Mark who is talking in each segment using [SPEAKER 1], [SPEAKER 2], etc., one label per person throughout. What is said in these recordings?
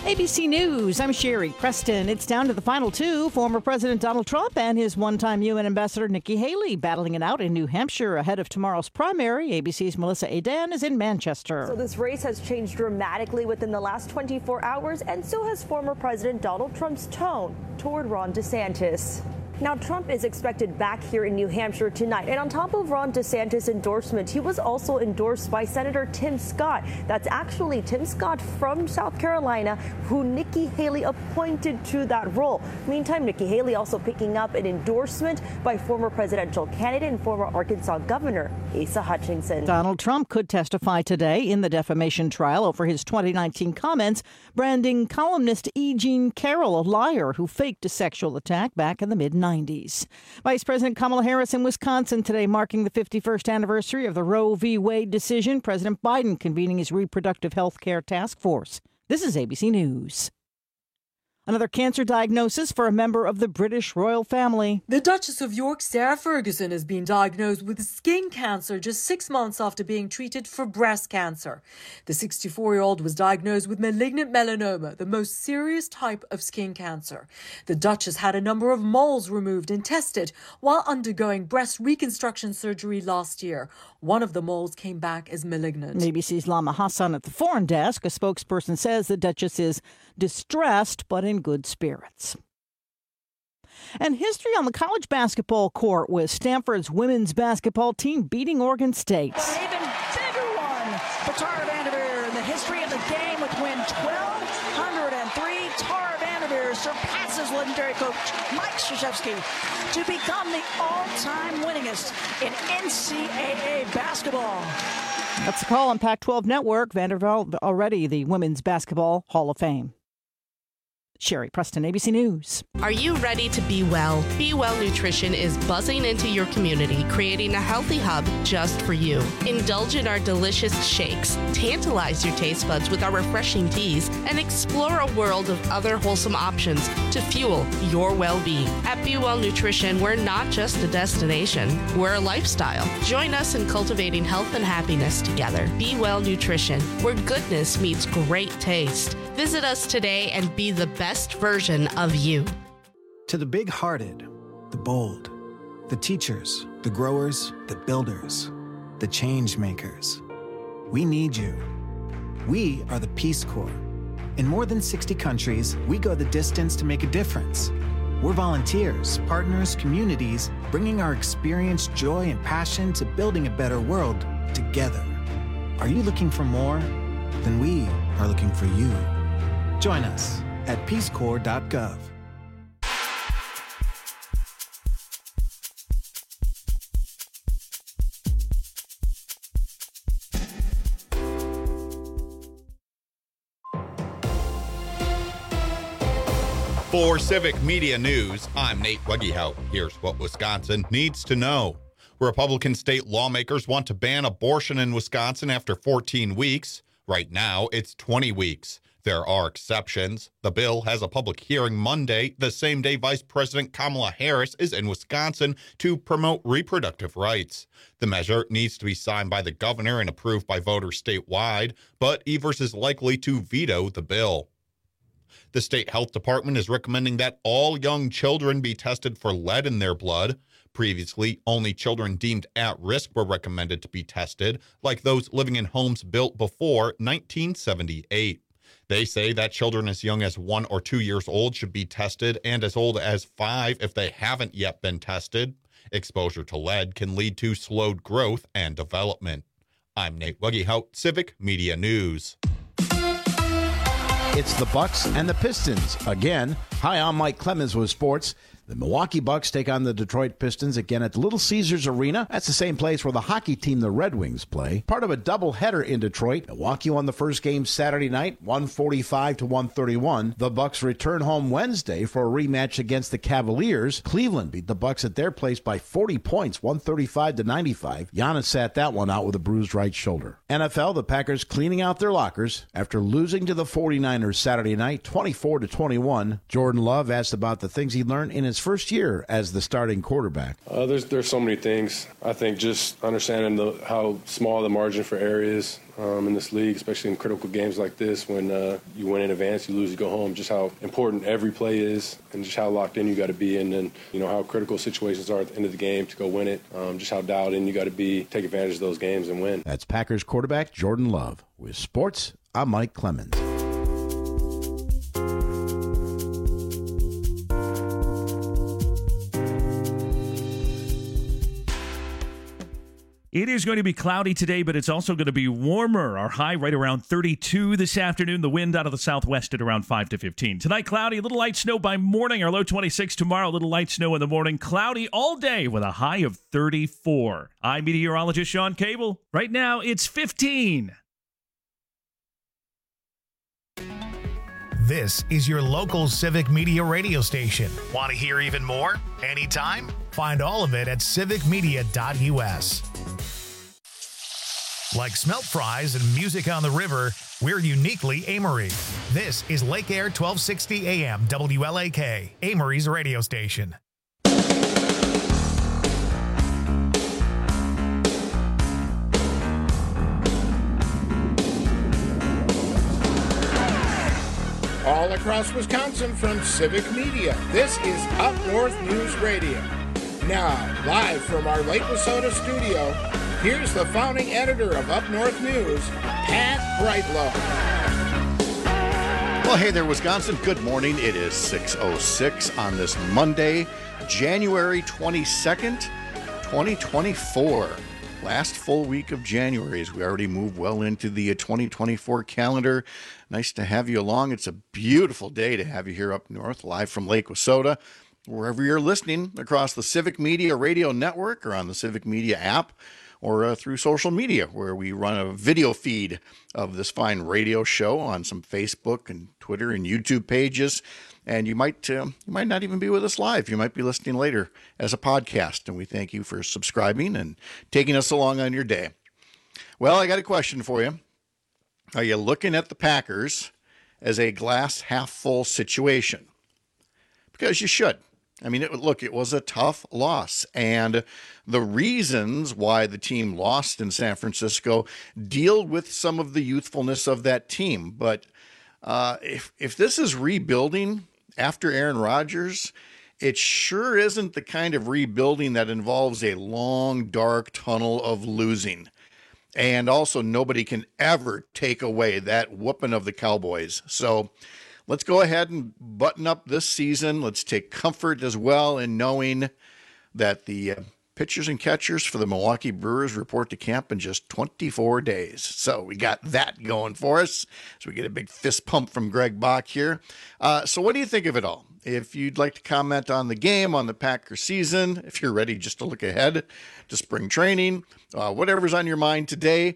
[SPEAKER 1] ABC News, I'm Sherry Preston. It's down to the final two. Former President Donald Trump and his one-time UN Ambassador Nikki Haley battling it out in New Hampshire ahead of tomorrow's primary. ABC's Melissa Adan is in Manchester.
[SPEAKER 2] So this race has changed dramatically within the last 24 hours, and so has former President Donald Trump's tone toward Ron DeSantis. Now, Trump is expected back here in New Hampshire tonight. And on top of Ron DeSantis' endorsement, he was also endorsed by Senator Tim Scott. That's actually Tim Scott from South Carolina, who Nikki Haley appointed to that role. Meantime, Nikki Haley also picking up an endorsement by former presidential candidate and former Arkansas Governor Asa Hutchinson.
[SPEAKER 1] Donald Trump could testify today in the defamation trial over his 2019 comments, branding columnist E. Jean Carroll a liar who faked a sexual attack back in the mid-90s. Vice President Kamala Harris in Wisconsin today, marking the 51st anniversary of the Roe v. Wade decision. President Biden convening his reproductive health care task force. This is ABC News. Another cancer diagnosis for a member of the British royal family.
[SPEAKER 3] The Duchess of York, Sarah Ferguson, has been diagnosed with skin cancer just 6 months after being treated for breast cancer. The 64-year-old was diagnosed with malignant melanoma, the most serious type of skin cancer. The Duchess had a number of moles removed and tested while undergoing breast reconstruction surgery last year. One of the moles came back as malignant.
[SPEAKER 1] ABC's Lama Hassan at the foreign desk. A spokesperson says the Duchess is distressed but in good spirits. And history on the college basketball court with Stanford's women's basketball team beating Oregon State.
[SPEAKER 4] An even bigger one for Tara Vanderveer in the history of the game with win 1,203. Tara Vanderveer surpasses legendary coach Mike Krzyzewski to become the all-time winningest in NCAA basketball.
[SPEAKER 1] That's the call on Pac-12 Network. Vanderbilt already the Women's Basketball Hall of Fame. Sherry Preston, ABC News.
[SPEAKER 5] Are you ready to be well? Be Well Nutrition is buzzing into your community, creating a healthy hub just for you. Indulge in our delicious shakes, tantalize your taste buds with our refreshing teas, and explore a world of other wholesome options to fuel your well-being. At Be Well Nutrition, we're not just a destination, we're a lifestyle. Join us in cultivating health and happiness together. Be Well Nutrition, where goodness meets great taste. Visit us today and be the best version of you.
[SPEAKER 6] To the big-hearted, the bold, the teachers, the growers, the builders, the change makers, we need you. We are the Peace Corps. In more than 60 countries, we go the distance to make a difference. We're volunteers, partners, communities, bringing our experience, joy, and passion to building a better world together. Are you looking for more? Then we are looking for you. Join us at peacecorps.gov.
[SPEAKER 7] For Civic Media News, I'm Nate Weggehout. Here's what Wisconsin needs to know. Republican state lawmakers want to ban abortion in Wisconsin after 14 weeks. Right now, it's 20 weeks. There are exceptions. The bill has a public hearing Monday, the same day Vice President Kamala Harris is in Wisconsin to promote reproductive rights. The measure needs to be signed by the governor and approved by voters statewide, but Evers is likely to veto the bill. The state health department is recommending that all young children be tested for lead in their blood. Previously, only children deemed at risk were recommended to be tested, like those living in homes built before 1978. They say that children as young as 1 or 2 years old should be tested, and as old as 5 if they haven't yet been tested. Exposure to lead can lead to slowed growth and development. I'm Nate Weggehout, Civic Media News.
[SPEAKER 8] It's the Bucks and the Pistons again. Hi, I'm Mike Clemens with sports. The Milwaukee Bucks take on the Detroit Pistons again at the Little Caesars Arena. That's the same place where the hockey team, the Red Wings, play. Part of a doubleheader in Detroit. Milwaukee won the first game Saturday night, 145-131. The Bucks return home Wednesday for a rematch against the Cavaliers. Cleveland beat the Bucks at their place by 40 points, 135-95. Giannis sat that one out with a bruised right shoulder. NFL, the Packers cleaning out their lockers after losing to the 49ers Saturday night, 24-21. Jordan Love asked about the things he learned in his his first year as the starting quarterback?
[SPEAKER 9] There's so many things. I think just understanding how small the margin for error is in this league, especially in critical games like this, when you win in advance, you lose, you go home, just how important every play is and just how locked in you got to be, and then how critical situations are at the end of the game to go win it, just how dialed in you got to be, take advantage of those games and win.
[SPEAKER 8] That's Packers quarterback Jordan Love. With sports, I'm Mike Clemens.
[SPEAKER 10] It is going to be cloudy today, but it's also going to be warmer. Our high right around 32 this afternoon. The wind out of the southwest at around 5 to 15. Tonight, cloudy, a little light snow by morning. Our low 26 tomorrow, a little light snow in the morning. Cloudy all day with a high of 34. I'm meteorologist Sean Cable. Right now, it's 15.
[SPEAKER 11] This is your local Civic Media radio station. Want to hear even more? Anytime? Find all of it at civicmedia.us. Like smelt fries and music on the river, we're uniquely Amory. This is Lake Air 1260 AM WLAK, Amory's radio station.
[SPEAKER 12] All across Wisconsin from Civic Media, this is Up North News Radio. Now, live from our Lake Wissota studio, here's the founding editor of Up North News, Pat Brightlow.
[SPEAKER 13] Well, hey there, Wisconsin. Good morning. It is 6:06 on this Monday, January 22nd, 2024. Last full week of January as we already move well into the 2024 calendar. Nice to have you along. It's a beautiful day to have you here up north, live from Lake Wissota. Wherever you're listening across the Civic Media Radio Network or on the Civic Media app or through social media, where we run a video feed of this fine radio show on some Facebook and Twitter and YouTube pages. And you might not even be with us live. You might be listening later as a podcast. And we thank you for subscribing and taking us along on your day. Well, I got a question for you. Are you looking at the Packers as a glass half full situation? Because you should. I mean, it was a tough loss. And the reasons why the team lost in San Francisco deal with some of the youthfulness of that team. But if this is rebuilding after Aaron Rodgers, it sure isn't the kind of rebuilding that involves a long, dark tunnel of losing. And also, nobody can ever take away that whooping of the Cowboys. So let's go ahead and button up this season. Let's take comfort as well in knowing that the pitchers and catchers for the Milwaukee Brewers report to camp in just 24 days. So we got that going for us. So we get a big fist pump from Greg Bach here. So what do you think of it all? If you'd like to comment on the game, on the Packer season, if you're ready just to look ahead to spring training, whatever's on your mind today,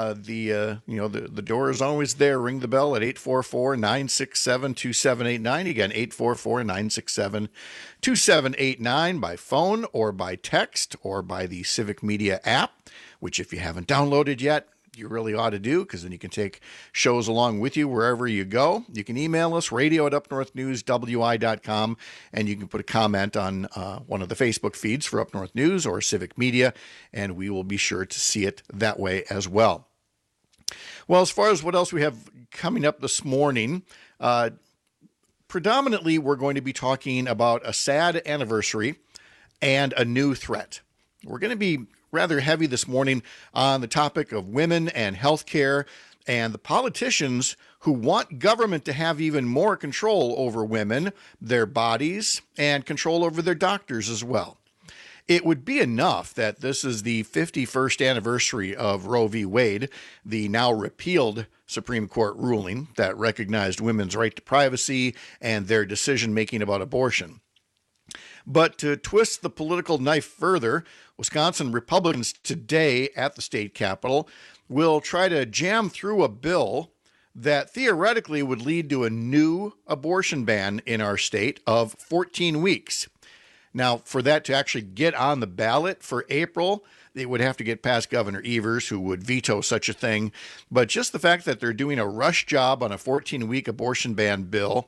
[SPEAKER 13] the door is always there. Ring the bell at 844-967-2789. Again, 844-967-2789 by phone or by text or by the Civic Media app, which if you haven't downloaded yet, you really ought to do, because then you can take shows along with you wherever you go. You can email us, radio@upnorthnewswi.com, and you can put a comment on one of the Facebook feeds for Up North News or Civic Media, and we will be sure to see it that way as well. Well, as far as what else we have coming up this morning, predominantly we're going to be talking about a sad anniversary and a new threat. We're going to be rather heavy this morning on the topic of women and healthcare and the politicians who want government to have even more control over women, their bodies, and control over their doctors as well. It would be enough that this is the 51st anniversary of Roe v. Wade, the now repealed Supreme Court ruling that recognized women's right to privacy and their decision-making about abortion. But to twist the political knife further, Wisconsin Republicans today at the state capitol will try to jam through a bill that theoretically would lead to a new abortion ban in our state of 14 weeks. Now, for that to actually get on the ballot for April, it would have to get past Governor Evers, who would veto such a thing. But just the fact that they're doing a rush job on a 14-week abortion ban bill,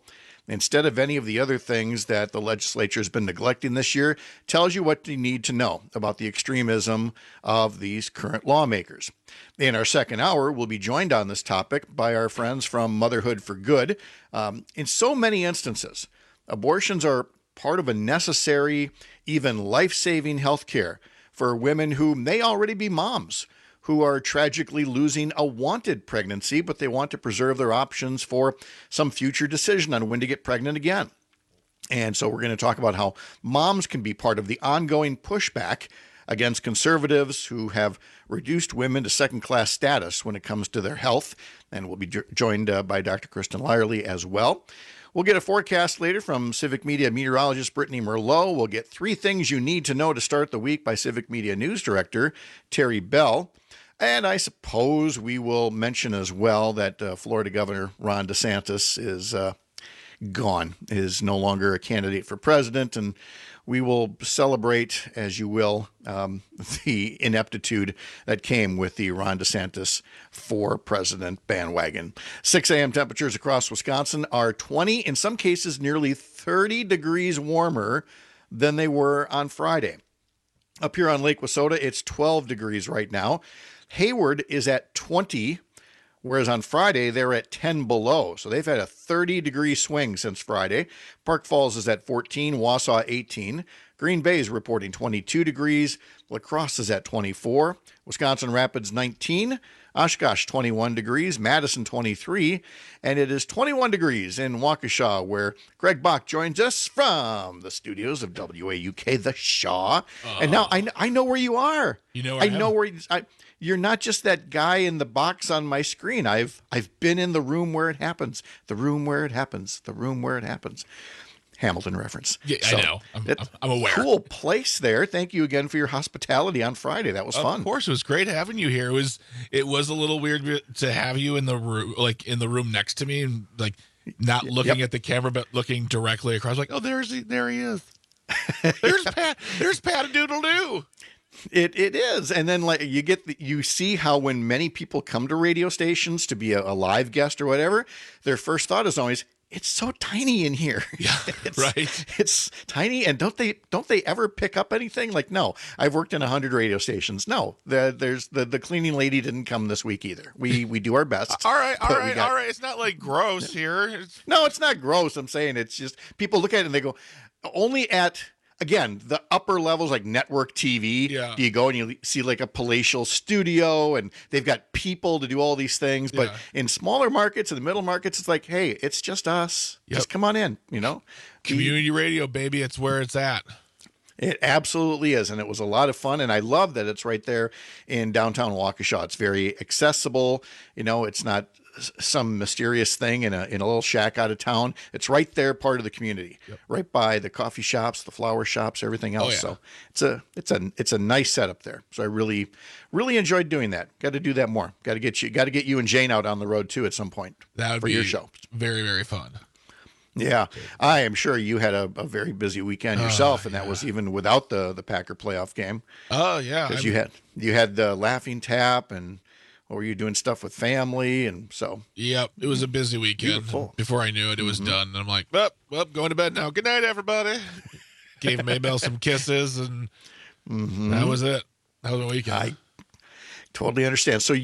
[SPEAKER 13] instead of any of the other things that the legislature has been neglecting this year, tells you what you need to know about the extremism of these current lawmakers. In our second hour, we'll be joined on this topic by our friends from Motherhood for Good. In so many instances, abortions are part of a necessary, even life-saving health care for women who may already be moms, who are tragically losing a wanted pregnancy, but they want to preserve their options for some future decision on when to get pregnant again. And so we're going to talk about how moms can be part of the ongoing pushback against conservatives who have reduced women to second-class status when it comes to their health. And we'll be joined by Dr. Kristen Lyerly as well. We'll get a forecast later from Civic Media meteorologist Brittany Merlot. We'll get 3 things you need to know to start the week by Civic Media News Director Terry Bell. And I suppose we will mention as well that Florida Governor Ron DeSantis is gone, is no longer a candidate for president, and we will celebrate, as you will, the ineptitude that came with the Ron DeSantis for president bandwagon. 6 a.m. temperatures across Wisconsin are 20, in some cases nearly 30 degrees warmer than they were on Friday. Up here on Lake Wissota, it's 12 degrees right now. Hayward is at 20, whereas on Friday, they're at 10 below. So they've had a 30-degree swing since Friday. Park Falls is at 14, Wausau 18. Green Bay is reporting 22 degrees. La Crosse is at 24. Wisconsin Rapids 19. Oshkosh 21 degrees. Madison 23. And it is 21 degrees in Waukesha, where Greg Bach joins us from the studios of WAUK, The Shaw. And now I know where you are.
[SPEAKER 14] You know where I
[SPEAKER 13] know where you're not just that guy in the box on my screen. I've been in the room where it happens. The room where it happens. The room where it happens. Hamilton reference.
[SPEAKER 14] Yeah, so, I know. I'm aware.
[SPEAKER 13] Cool place there. Thank you again for your hospitality on Friday. That was fun.
[SPEAKER 14] Of course, it was great having you here. It was a little weird to have you in the room, like in the room next to me, and like not looking at the camera, but looking directly across. Like, oh, there he is. There's Pat. There's Pat-a-doodle-doo.
[SPEAKER 13] It is, and then like you see how when many people come to radio stations to be a live guest or whatever, their first thought is always, it's so tiny in here.
[SPEAKER 14] Yeah, right.
[SPEAKER 13] It's tiny, and don't they ever pick up anything? Like, no, I've worked in 100 radio stations. No, there's the cleaning lady didn't come this week either. We do our best.
[SPEAKER 14] All right. It's not like gross here.
[SPEAKER 13] No, it's not gross. I'm saying it's just people look at it and they go, only at. Again, the upper levels like network TV, do you go and you see like a palatial studio and they've got people to do all these things. But in smaller markets, in the middle markets, it's like, hey, it's just us. Just come on in,
[SPEAKER 14] Community radio, baby. It's where it's at.
[SPEAKER 13] It absolutely is. And it was a lot of fun. And I love that it's right there in downtown Waukesha. It's very accessible. It's not some mysterious thing in a little shack out of town. It's right there, part of the community, right by the coffee shops, the flower shops, everything else. So it's a nice setup there. So I really, really enjoyed doing that. Got to do that more. Got to get you and Jane out on the road too at some point.
[SPEAKER 14] That would
[SPEAKER 13] for
[SPEAKER 14] be
[SPEAKER 13] your show.
[SPEAKER 14] Very, very fun.
[SPEAKER 13] Yeah, I am sure you had a very busy weekend yourself, and that was even without the Packer playoff game.
[SPEAKER 14] Oh yeah,
[SPEAKER 13] because you had the Laughing Tap, and or were you doing stuff with family, and so.
[SPEAKER 14] Yep, it was a busy weekend. Before I knew it, it was done, and I'm like, well, going to bed now. Good night, everybody. Gave Maybell some kisses, and that was it. That was a weekend.
[SPEAKER 13] I totally understand. So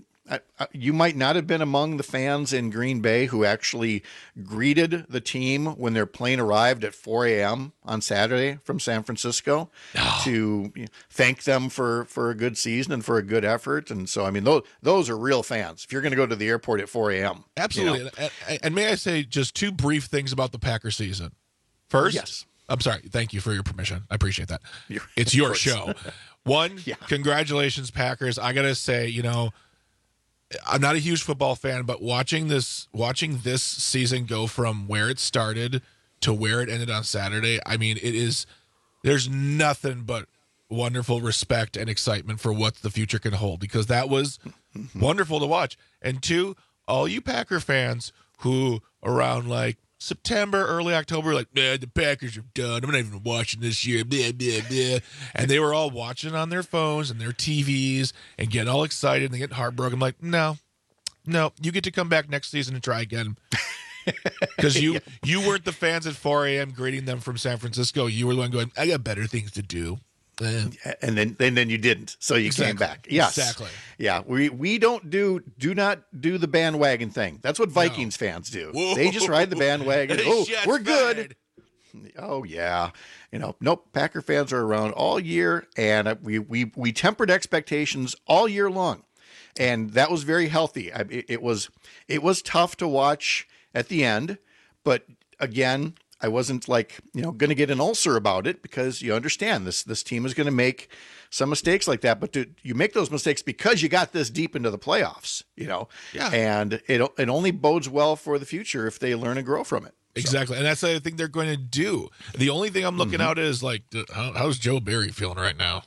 [SPEAKER 13] you might not have been among the fans in Green Bay who actually greeted the team when their plane arrived at 4 a.m. on Saturday from San Francisco to thank them for a good season and for a good effort. And so, I mean, those are real fans. If you're going to go to the airport at 4 a.m.
[SPEAKER 14] Absolutely. And may I say just 2 brief things about the Packer season? First,
[SPEAKER 13] yes.
[SPEAKER 14] I'm sorry. Thank you for your permission. I appreciate that. It's your show. One, congratulations, Packers. I got to say, I'm not a huge football fan, but watching this season go from where it started to where it ended on Saturday, I mean, there's nothing but wonderful respect and excitement for what the future can hold, because that was wonderful to watch. And 2, all you Packer fans who around like September, early October, like, man, the Packers are done. I'm not even watching this year. Blah, blah, blah. And they were all watching on their phones and their TVs and getting all excited and they get heartbroken. I'm like, no, you get to come back next season and try again. Because you weren't the fans at 4 a.m. greeting them from San Francisco. You were the one going, I got better things to do.
[SPEAKER 13] And then you didn't, so you came back. Yes,
[SPEAKER 14] exactly.
[SPEAKER 13] Yeah, we don't do not do the bandwagon thing. That's what Vikings fans do.
[SPEAKER 14] Whoa.
[SPEAKER 13] They just ride the bandwagon. Oh, we're good. Oh yeah, nope. Packer fans are around all year, and we tempered expectations all year long, and that was very healthy. It was tough to watch at the end, but again, I wasn't like, going to get an ulcer about it, because you understand this team is going to make some mistakes like that. But you make those mistakes because you got this deep into the playoffs, Yeah. And it only bodes well for the future if they learn and grow from it.
[SPEAKER 14] Exactly. And that's what I think they're going to do. The only thing I'm looking out is like, how's Joe Barry feeling right now?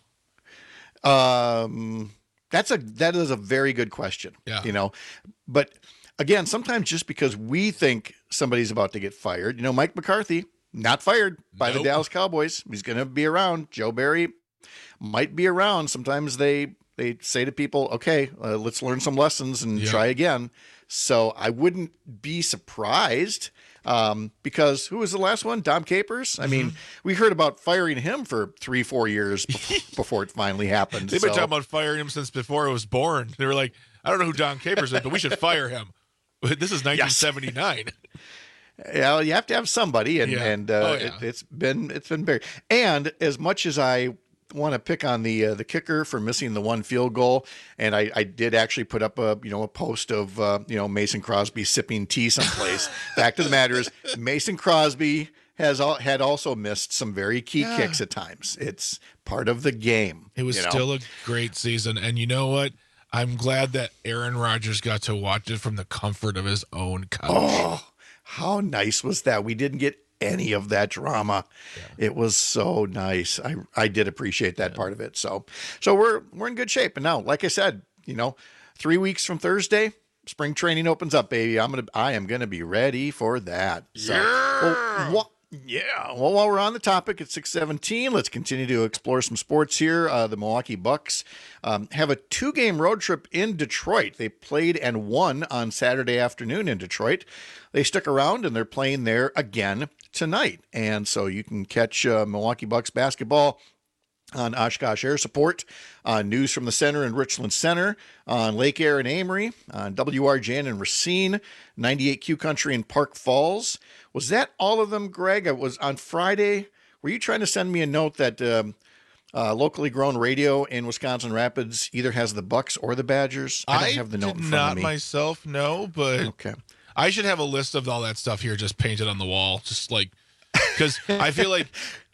[SPEAKER 13] That is a very good question.
[SPEAKER 14] Yeah.
[SPEAKER 13] But again, sometimes just because we think somebody's about to get fired, Mike McCarthy, not fired by the Dallas Cowboys. He's going to be around. Joe Barry might be around. Sometimes they say to people, okay, let's learn some lessons and try again. So I wouldn't be surprised, because who was the last one? Dom Capers. I mean, we heard about firing him for 3-4 years before it finally happened.
[SPEAKER 14] They've been talking about firing him since before it was born. They were like, I don't know who Dom Capers is, but we should fire him. This is 1979.
[SPEAKER 13] Yeah, you have to have somebody, and it's been very. And as much as I want to pick on the kicker for missing the one field goal, and I did actually put up a post of Mason Crosby sipping tea someplace. Fact of the matter is, Mason Crosby had also missed some very key kicks at times. It's part of the game.
[SPEAKER 14] It was still a great season, and you know what? I'm glad that Aaron Rodgers got to watch it from the comfort of his own couch.
[SPEAKER 13] Oh, how nice was that? We didn't get any of that drama. Yeah. It was so nice. I did appreciate that part of it. So we're in good shape. And now, like I said, 3 weeks from Thursday, spring training opens up, baby. I am gonna be ready for that. So, well, while we're on the topic at 6:17, let's continue to explore some sports here. The Milwaukee Bucks have a 2-game road trip in Detroit. They played and won on Saturday afternoon in Detroit. They stuck around, and they're playing there again tonight. And so you can catch Milwaukee Bucks basketball on Oshkosh Air Support, on News from the Center in Richland Center, on Lake Air in Amory, on WRJN in Racine, 98Q Country in Park Falls. Was that all of them, Greg? I was on Friday. Were you trying to send me a note that locally grown radio in Wisconsin Rapids either has the Bucks or the Badgers? I don't have the note in front of me.
[SPEAKER 14] Not myself, no, but
[SPEAKER 13] okay.
[SPEAKER 14] I should have a list of all that stuff here just painted on the wall, just like, because I feel like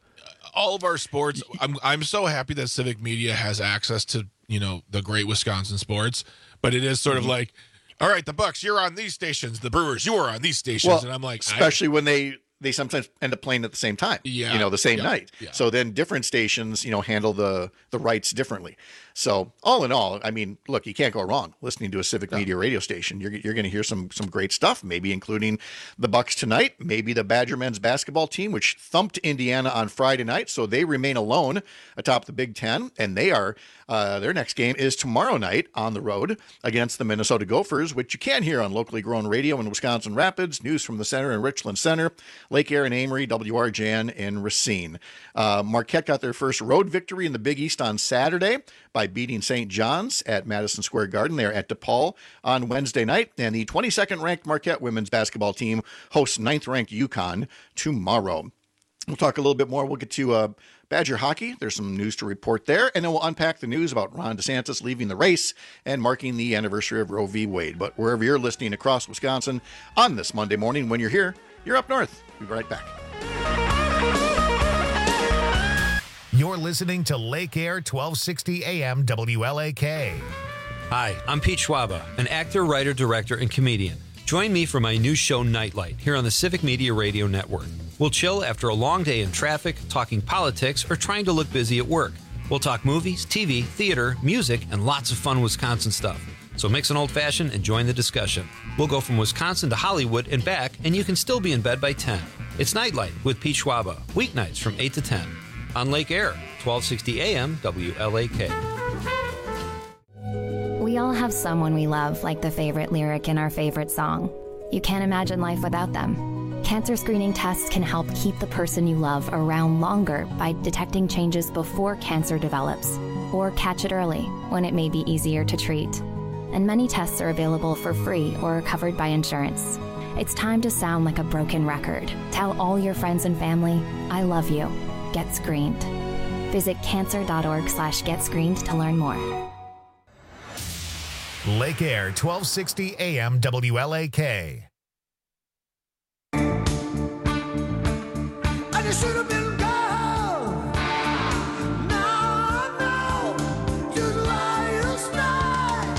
[SPEAKER 14] all of our sports, I'm so happy that Civic Media has access to, the great Wisconsin sports, but it is sort of like, all right, the Bucks, you're on these stations, the Brewers, you are on these stations.
[SPEAKER 13] Well,
[SPEAKER 14] and I'm like,
[SPEAKER 13] especially when they sometimes end up playing at the same time, the same night.
[SPEAKER 14] Yeah.
[SPEAKER 13] So then different stations, handle the rights differently. So all in all, I mean, look, you can't go wrong listening to a Civic Media radio station. You're going to hear some great stuff, maybe including the Bucks tonight, maybe the Badger men's basketball team, which thumped Indiana on Friday night. So they remain alone atop the Big Ten, and they are their next game is tomorrow night on the road against the Minnesota Gophers, which you can hear on locally grown radio in Wisconsin Rapids, News from the Center in Richland Center, Lake Air in Amory, WRJN in Racine. Marquette got their first road victory in the Big East on Saturday by beating St. John's at Madison Square Garden. They are at DePaul on Wednesday night, and the 22nd ranked Marquette women's basketball team hosts 9th ranked UConn tomorrow. We'll talk a little bit more. We'll get to Badger hockey. There's some news to report there, and then we'll unpack the news about Ron DeSantis leaving the race and marking the anniversary of Roe v. Wade. But wherever you're listening across Wisconsin on this Monday morning, when you're here, you're up north. We'll be right back.
[SPEAKER 11] You're listening to Lake Air 1260 AM WLAK.
[SPEAKER 15] Hi, I'm Pete Schwaba, an actor, writer, director, and comedian. Join me for my new show, Nightlight, here on the Civic Media Radio Network. We'll chill after a long day in traffic, talking politics, or trying to look busy at work. We'll talk movies, TV, theater, music, and lots of fun Wisconsin stuff. So mix an old-fashioned and join the discussion. We'll go from Wisconsin to Hollywood and back, and you can still be in bed by 10. It's Nightlight with Pete Schwaba, weeknights from 8 to 10. On Lake Air, 1260 AM WLAK.
[SPEAKER 16] We all have someone we love, like the favorite lyric in our favorite song. You can't imagine life without them. Cancer screening tests can help keep the person you love around longer by detecting changes before cancer develops, or catch it early when it may be easier to treat. And many tests are available for free or are covered by insurance. It's time to sound like a broken record. Tell all your friends and family, I love you. Get screened. Visit cancer.org/getscreened to learn more.
[SPEAKER 11] Lake Air, 1260 AM WLAK.
[SPEAKER 17] I just should have been gone. Now I know just last night.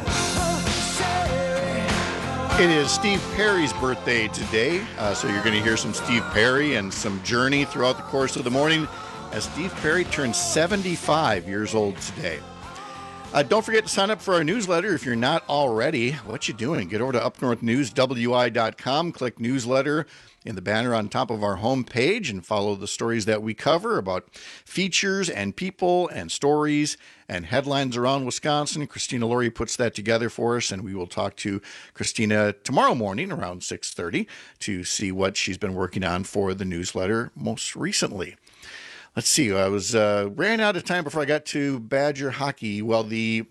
[SPEAKER 13] It is Steve Perry's birthday today, so you're going to hear some Steve Perry and some Journey throughout the course of the morning as Steve Perry turns 75 years old today. Don't forget to sign up for our newsletter if you're not already. What you doing? Get over to upnorthnewswi.com, click newsletter in the banner on top of our homepage, and follow the stories that we cover about features and people and stories and headlines around Wisconsin. Christina Laurie puts that together for us, and we will talk to Christina tomorrow morning around 6:30 to see what she's been working on for the newsletter most recently. Let's see. I was ran out of time before I got to Badger hockey. Well, the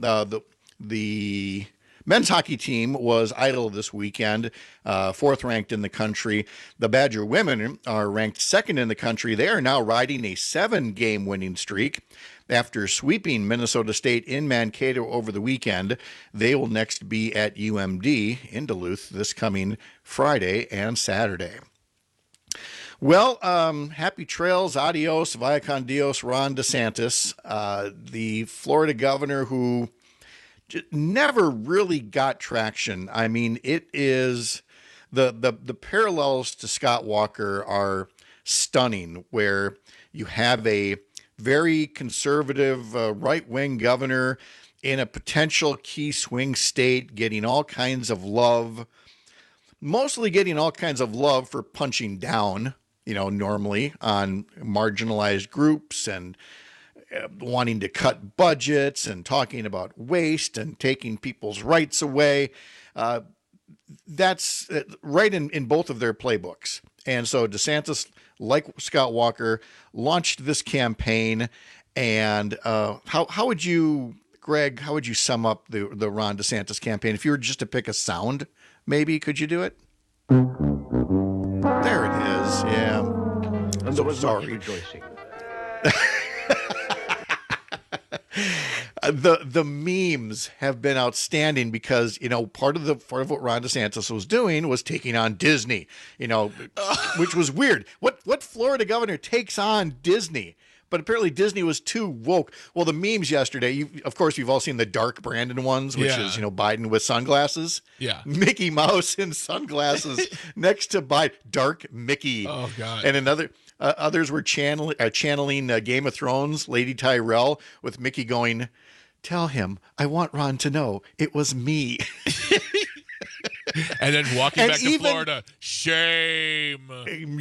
[SPEAKER 13] men's hockey team was idle this weekend, fourth ranked in the country. The Badger women are ranked second in the country. They are now riding a 7-game winning streak. After sweeping Minnesota State in Mankato over the weekend, they will next be at UMD in Duluth this coming Friday and Saturday. Well, happy trails, adios, via con Dios, Ron DeSantis, the Florida governor who never really got traction. I mean, it is the parallels to Scott Walker are stunning, where you have a very conservative right-wing governor in a potential key swing state getting all kinds of love, mostly getting all kinds of love for punching down, normally on marginalized groups and wanting to cut budgets and talking about waste and taking people's rights away. That's right in both of their playbooks. And so DeSantis, like Scott Walker, launched this campaign. And how would you, Greg, how would you sum up the Ron DeSantis campaign? If you were just to pick a sound, maybe, could you do it? There it is. Yeah.
[SPEAKER 18] I'm so sorry. Rejoicing.
[SPEAKER 13] The memes have been outstanding because, part of what Ron DeSantis was doing was taking on Disney, which was weird. What Florida governor takes on Disney? But apparently Disney was too woke. Well, the memes yesterday, of course, you've all seen the dark Brandon ones, which is, Biden with sunglasses.
[SPEAKER 14] Yeah.
[SPEAKER 13] Mickey Mouse in sunglasses next to Biden. Dark Mickey.
[SPEAKER 14] Oh, God.
[SPEAKER 13] And others were channeling Game of Thrones, Lady Tyrell, with Mickey going, "Tell him I want Ron to know it was me."
[SPEAKER 14] And then walking back to Florida. Shame.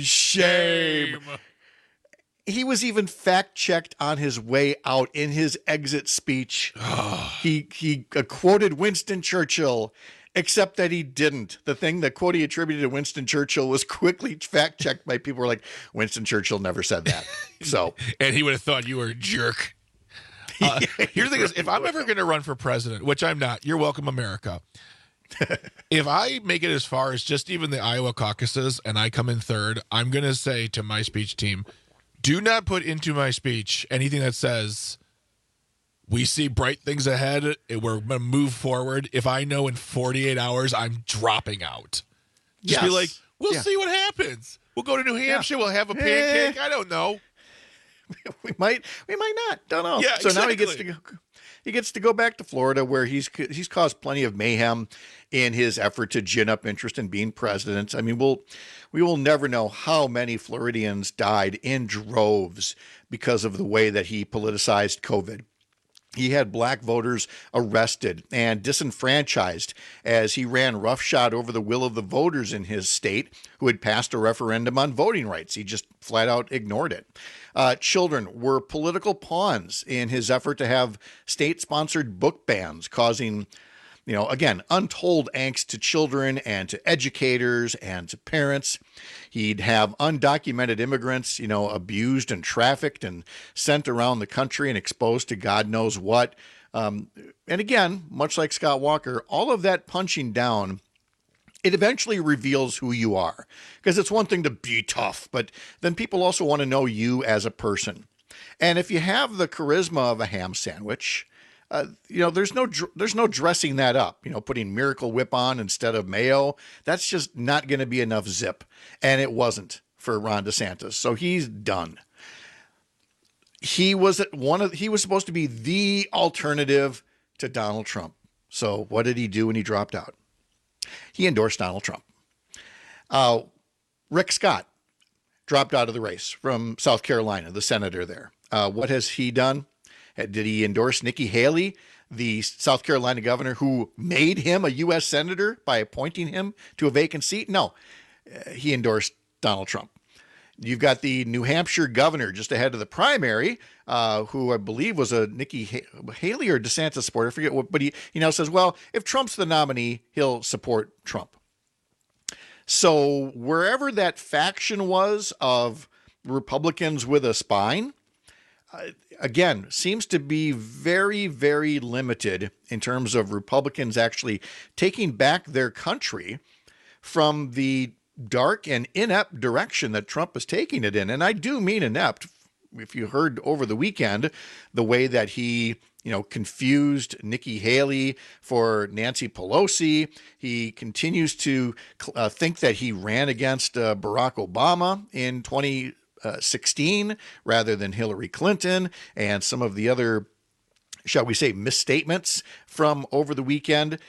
[SPEAKER 13] He was even fact-checked on his way out in his exit speech. He quoted Winston Churchill, except that he didn't. The quote he attributed to Winston Churchill was quickly fact-checked by people who were like, Winston Churchill never said that. So,
[SPEAKER 14] and he would have thought you were a jerk. Here's the thing is, if I'm ever going to run for president, which I'm not, you're welcome, America. If I make it as far as just even the Iowa caucuses and I come in third, I'm going to say to my speech team, do not put into my speech anything that says we see bright things ahead, we're going to move forward. If I know in 48 hours I'm dropping out, just be like, we'll see what happens. We'll go to New Hampshire. We'll have a pancake. I don't know.
[SPEAKER 13] We might not. Don't know.
[SPEAKER 14] Yeah,
[SPEAKER 13] so
[SPEAKER 14] exactly.
[SPEAKER 13] Now he gets to go back to Florida, where he's caused plenty of mayhem in his effort to gin up interest in being president. I mean, we will never know how many Floridians died in droves because of the way that he politicized COVID. He had black voters arrested and disenfranchised as he ran roughshod over the will of the voters in his state who had passed a referendum on voting rights. He just flat out ignored it. Children were political pawns in his effort to have state-sponsored book bans, causing again, untold angst to children and to educators and to parents. He'd have undocumented immigrants, abused and trafficked and sent around the country and exposed to God knows what. And again, much like Scott Walker, all of that punching down, it eventually reveals who you are. Because it's one thing to be tough, but then people also want to know you as a person. And if you have the charisma of a ham sandwich, there's no dressing that up, putting Miracle Whip on instead of mayo. That's just not going to be enough zip. And it wasn't for Ron DeSantis. So he's done. He was supposed to be the alternative to Donald Trump. So what did he do when he dropped out? He endorsed Donald Trump. Rick Scott dropped out of the race from South Carolina, the senator there. What has he done? Did he endorse Nikki Haley, the South Carolina governor who made him a U.S. senator by appointing him to a vacant seat? No, he endorsed Donald Trump. You've got the New Hampshire governor just ahead of the primary, who I believe was a Nikki Haley or DeSantis supporter. I forget what, but he now says, well, if Trump's the nominee, he'll support Trump. So wherever that faction was of Republicans with a spine, again, seems to be very, very limited in terms of Republicans actually taking back their country from the dark and inept direction that Trump is taking it in. And I do mean inept. If you heard over the weekend, the way that he, confused Nikki Haley for Nancy Pelosi, he continues to think that he ran against Barack Obama in 2016 rather than Hillary Clinton, and some of the other, shall we say, misstatements from over the weekend.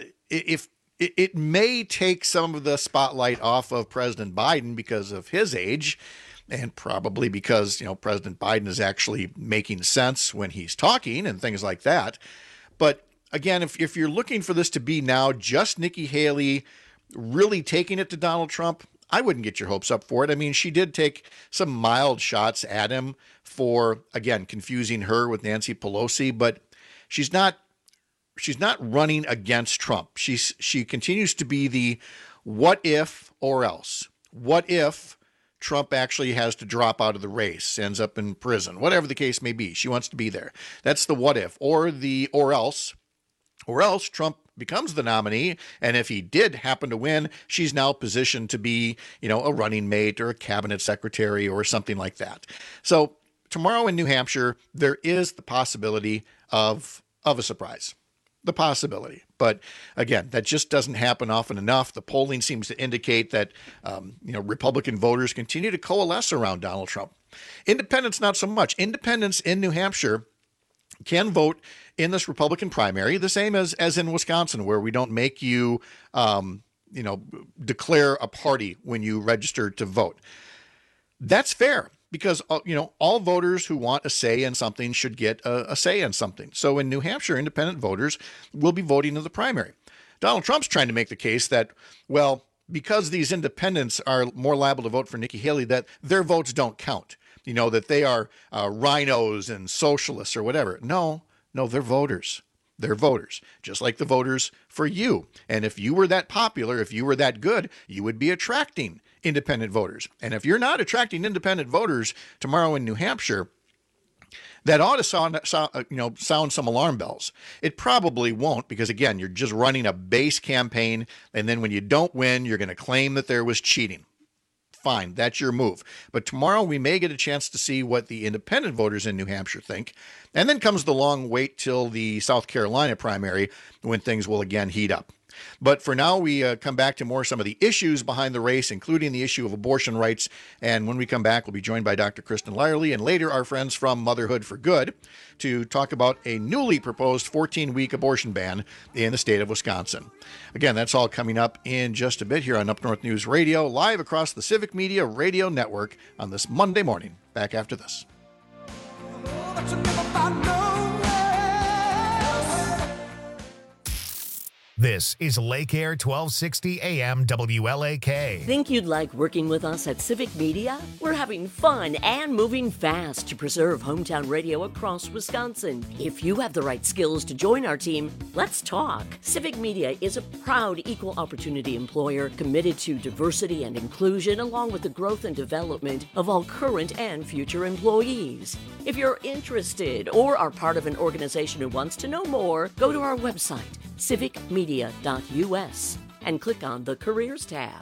[SPEAKER 13] It may take some of the spotlight off of President Biden because of his age, and probably because, President Biden is actually making sense when he's talking and things like that. But again, if you're looking for this to be now just Nikki Haley really taking it to Donald Trump, I wouldn't get your hopes up for it. I mean, she did take some mild shots at him for, again, confusing her with Nancy Pelosi, but she's not running against Trump. She continues to be the what if or else. What if Trump actually has to drop out of the race, ends up in prison, whatever the case may be. She wants to be there. That's the what if, or else Trump becomes the nominee. And if he did happen to win, she's now positioned to be, a running mate or a cabinet secretary or something like that. So tomorrow in New Hampshire, there is the possibility of a surprise. The possibility. But again, that just doesn't happen often enough. The polling seems to indicate that, Republican voters continue to coalesce around Donald Trump. Independents, not so much. Independents in New Hampshire can vote in this Republican primary, the same as in Wisconsin, where we don't make you, declare a party when you register to vote. That's fair. Because, all voters who want a say in something should get a say in something. So in New Hampshire, independent voters will be voting in the primary. Donald Trump's trying to make the case that, well, because these independents are more liable to vote for Nikki Haley, that their votes don't count. That they are rhinos and socialists or whatever. No, they're voters. They're voters, just like the voters for you. And if you were that popular, if you were that good, you would be attracting independent voters. And if you're not attracting independent voters tomorrow in New Hampshire, that ought to sound some alarm bells. It probably won't, because again, you're just running a base campaign, and then when you don't win, you're going to claim that there was cheating. Fine, that's your move. But tomorrow we may get a chance to see what the independent voters in New Hampshire think. And then comes the long wait till the South Carolina primary, when things will again heat up. But for now, we come back to some of the issues behind the race, including the issue of abortion rights. And when we come back, we'll be joined by Dr. Kristen Lyerly and later our friends from Motherhood for Good to talk about a newly proposed 14-week abortion ban in the state of Wisconsin. Again, that's all coming up in just a bit here on Up North News Radio, live across the Civic Media Radio Network on this Monday morning. Back after this.
[SPEAKER 11] This is Lake Air 1260 AM WLAK.
[SPEAKER 19] Think you'd like working with us at Civic Media? We're having fun and moving fast to preserve hometown radio across Wisconsin. If you have the right skills to join our team, let's talk. Civic Media is a proud equal opportunity employer committed to diversity and inclusion, along with the growth and development of all current and future employees. If you're interested or are part of an organization who wants to know more, go to our website, civicmedia.us, and click on the Careers tab.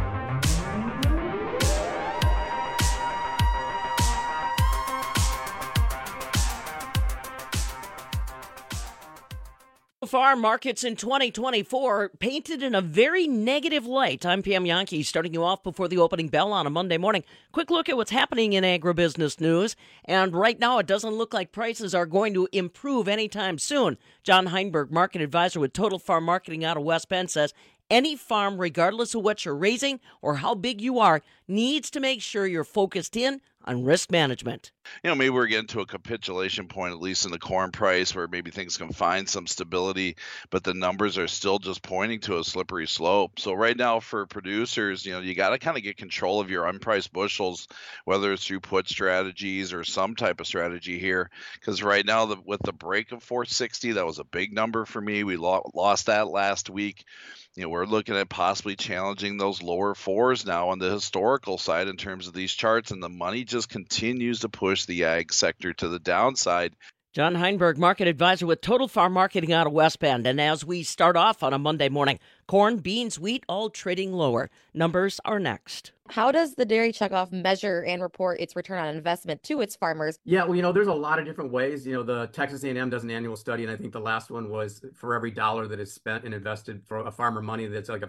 [SPEAKER 19] Farm markets in 2024 painted in a very negative light. I'm Pam Yankee, starting you off before the opening bell on a Monday morning. Quick look at what's happening in agribusiness news. And right now, it doesn't look like prices are going to improve anytime soon. John Heinberg, market advisor with Total Farm Marketing out of West Bend, says any farm, regardless of what you're raising or how big you are, needs to make sure you're focused in on risk management.
[SPEAKER 20] Maybe we're getting to a capitulation point, at least in the corn price, where maybe things can find some stability, but the numbers are still just pointing to a slippery slope. So right now for producers, you got to kind of get control of your unpriced bushels, whether it's through put strategies or some type of strategy here. Because right now, with the break of 460, that was a big number for me. We lost that last week. We're looking at possibly challenging those lower fours now on the historical side in terms of these charts, and the money just continues to push the ag sector to the downside.
[SPEAKER 19] John Heinberg, market advisor with Total Farm Marketing out of West Bend. And as we start off on a Monday morning, corn, beans, wheat, all trading lower. Numbers are next.
[SPEAKER 21] How does the Dairy Checkoff measure and report its return on investment to its farmers?
[SPEAKER 22] Yeah, well, there's a lot of different ways. The Texas A&M does an annual study, and I think the last one was for every dollar that is spent and invested for a farmer money, that's like a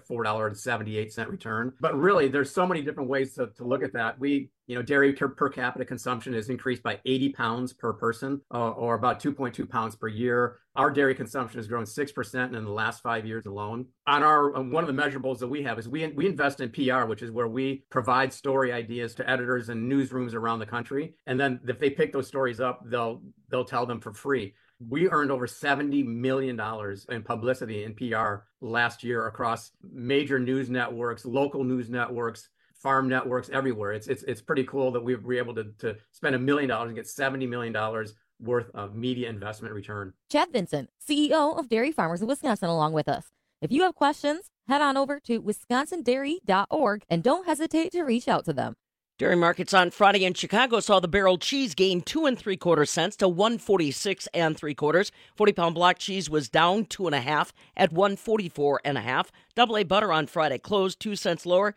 [SPEAKER 22] $4.78 return. But really, there's so many different ways to look at that. Dairy per capita consumption has increased by 80 pounds per person, or about 2.2 pounds per year. Our dairy consumption has grown 6% in the last 5 years alone. On one of the measurables that we have is we invest in PR, which is where we provide story ideas to editors and newsrooms around the country. And then if they pick those stories up, they'll tell them for free. We earned over $70 million in publicity in PR last year across major news networks, local news networks, farm networks everywhere. It's pretty cool that we were able to spend $1 million and get $70 million worth of media investment return.
[SPEAKER 21] Chad Vincent, CEO of Dairy Farmers of Wisconsin, along with us. If you have questions, head on over to wisconsindairy.org and don't hesitate to reach out to them.
[SPEAKER 19] Dairy markets on Friday in Chicago saw the barrel cheese gain 2 3/4 cents to 146 3/4. 40-pound block cheese was down 2 1/2 at 144 1/2. Double-A butter on Friday closed 2 cents lower,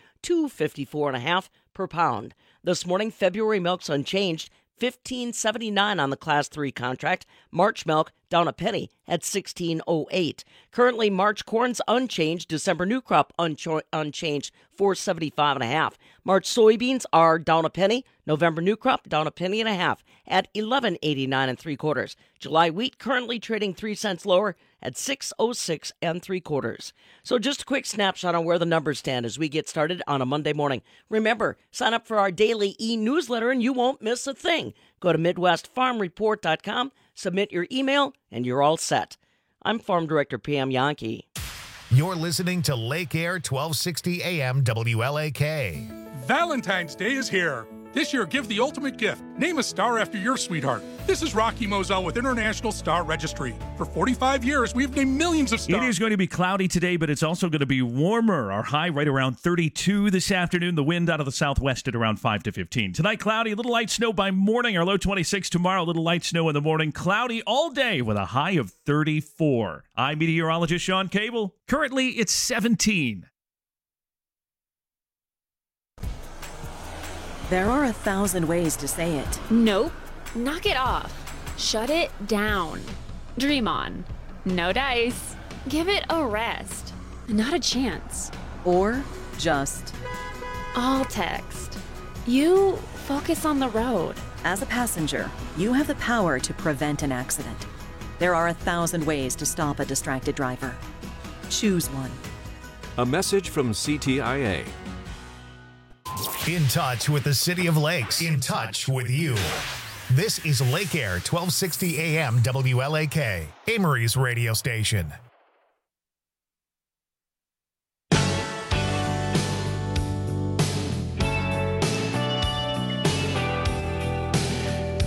[SPEAKER 19] 254 1/2 per pound. This morning, February milk's unchanged, $15.79 on the Class 3 contract. March milk down a penny at $16.08. Currently, March corn's unchanged. December new crop unchanged, $4.75 1/2. March soybeans are down a penny. November new crop down a penny and a half at $11.89 3/4. July wheat currently trading 3 cents lower at $6.06 3/4. So just a quick snapshot on where the numbers stand as we get started on a Monday morning. Remember, sign up for our daily e-newsletter and you won't miss a thing. Go to MidwestFarmReport.com, submit your email, and you're all set. I'm Farm Director Pam Yankee.
[SPEAKER 11] You're listening to Lake Air 1260 AM WLAK.
[SPEAKER 23] Valentine's Day is here. This year, give the ultimate gift. Name a star after your sweetheart. This is Rocky Moselle with International Star Registry. For 45 years, we've named millions of stars.
[SPEAKER 10] It is going to be cloudy today, but it's also going to be warmer. Our high right around 32 this afternoon. The wind out of the southwest at around 5 to 15. Tonight, cloudy, a little light snow by morning. Our low 26 tomorrow, a little light snow in the morning. Cloudy all day with a high of 34. I'm meteorologist Sean Cable. Currently, it's 17.
[SPEAKER 24] There are 1,000 ways to say it.
[SPEAKER 25] Nope. Knock it off. Shut it down. Dream on. No dice. Give it a rest. Not a chance.
[SPEAKER 24] Or just.
[SPEAKER 25] All text. You focus on the road.
[SPEAKER 24] As a passenger, you have the power to prevent an accident. There are 1,000 ways to stop a distracted driver. Choose one.
[SPEAKER 26] A message from CTIA.
[SPEAKER 11] In touch with the City of Lakes. In touch with you. This is Lake Air 1260 AM WLAK, Amory's radio station.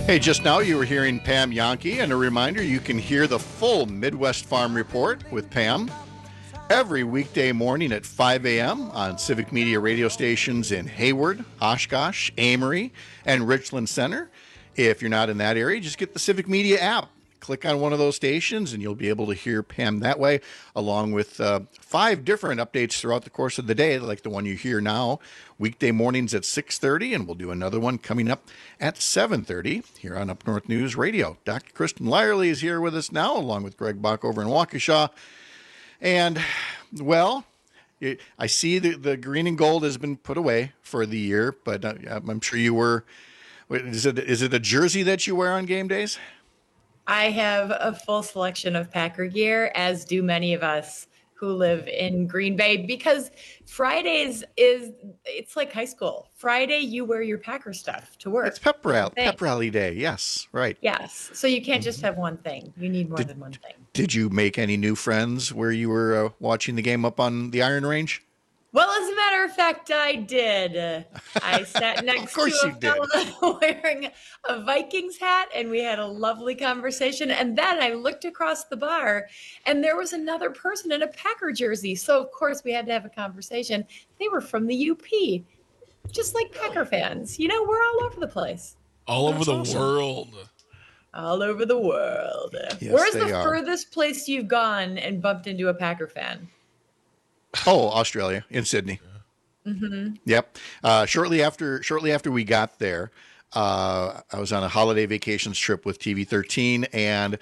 [SPEAKER 13] Hey, just now you were hearing Pam Yankee, and a reminder, you can hear the full Midwest Farm Report with Pam every weekday morning at 5 a.m. on Civic Media radio stations in Hayward, Oshkosh, Amory, and Richland Center. If you're not in that area, just get the Civic Media app. Click on one of those stations, and you'll be able to hear Pam that way, along with 5 different updates throughout the course of the day, like the one you hear now, weekday mornings at 6:30, and we'll do another one coming up at 7:30 here on Up North News Radio. Dr. Kristen Lyerly is here with us now, along with Greg Bach over in Waukesha. And, well, I see the green and gold has been put away for the year, but I'm sure you were. Is it a jersey that you wear on game days?
[SPEAKER 1] I have a full selection of Packer gear, as do many of us who live in Green Bay, because Fridays it's like high school. Friday, you wear your Packer stuff to work.
[SPEAKER 13] It's pep rally day. Yes, right.
[SPEAKER 1] Yes. So you can't just have one thing. You need more than one thing.
[SPEAKER 13] Did you make any new friends where you were watching the game up on the Iron Range?
[SPEAKER 1] Well, as a matter of fact, I did. I sat next to a fellow wearing a Vikings hat, and we had a lovely conversation. And then I looked across the bar, and there was another person in a Packer jersey. So, of course, we had to have a conversation. They were from the UP, just like Packer fans. You know, we're all over the place.
[SPEAKER 14] All over the world.
[SPEAKER 1] All over the world.
[SPEAKER 13] Yes,
[SPEAKER 1] Where's the
[SPEAKER 13] are.
[SPEAKER 1] furthest place you've gone and bumped into a Packer fan?
[SPEAKER 13] Oh, Australia, in Sydney.
[SPEAKER 1] Mm-hmm.
[SPEAKER 13] Yep. Shortly after we got there, I was on a holiday vacations trip with TV13, and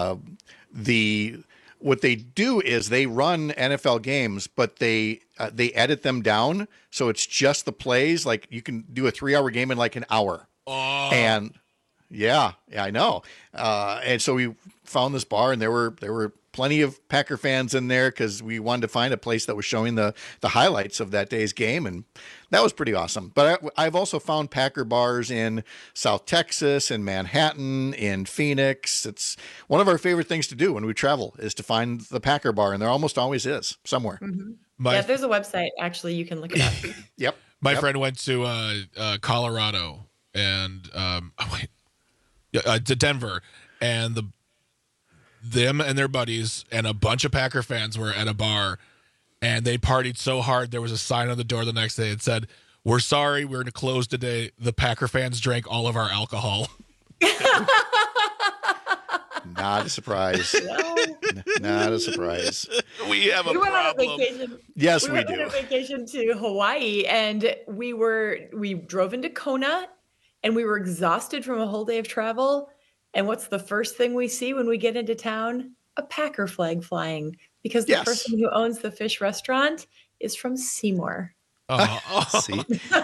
[SPEAKER 13] what they do is they run NFL games, but they edit them down, so it's just the plays. Like you can do a 3-hour game in like an hour.
[SPEAKER 14] Oh.
[SPEAKER 13] And yeah, I know. And so we found this bar, and there were plenty of Packer fans in there because we wanted to find a place that was showing the highlights of that day's game, and that was pretty awesome. But I've also found Packer bars in South Texas, in Manhattan, in Phoenix. It's one of our favorite things to do when we travel is to find the Packer bar, and there almost always is somewhere.
[SPEAKER 1] Mm-hmm. Yeah, there's a website. Actually, you can look it up.
[SPEAKER 13] Yep.
[SPEAKER 14] My friend went to Colorado and to Denver, and them and their buddies and a bunch of Packer fans were at a bar, and they partied so hard there was a sign on the door the next day that said, "We're sorry, we're to close today. The Packer fans drank all of our alcohol."
[SPEAKER 13] Not a surprise. Not a surprise.
[SPEAKER 14] We have a
[SPEAKER 1] went
[SPEAKER 14] problem.
[SPEAKER 1] On a vacation.
[SPEAKER 13] Yes, we
[SPEAKER 1] went
[SPEAKER 13] do.
[SPEAKER 1] on a vacation to Hawaii, and we drove into Kona, and we were exhausted from a whole day of travel. And what's the first thing we see when we get into town? A Packer flag flying, because the person who owns the fish restaurant is from Seymour.
[SPEAKER 13] See,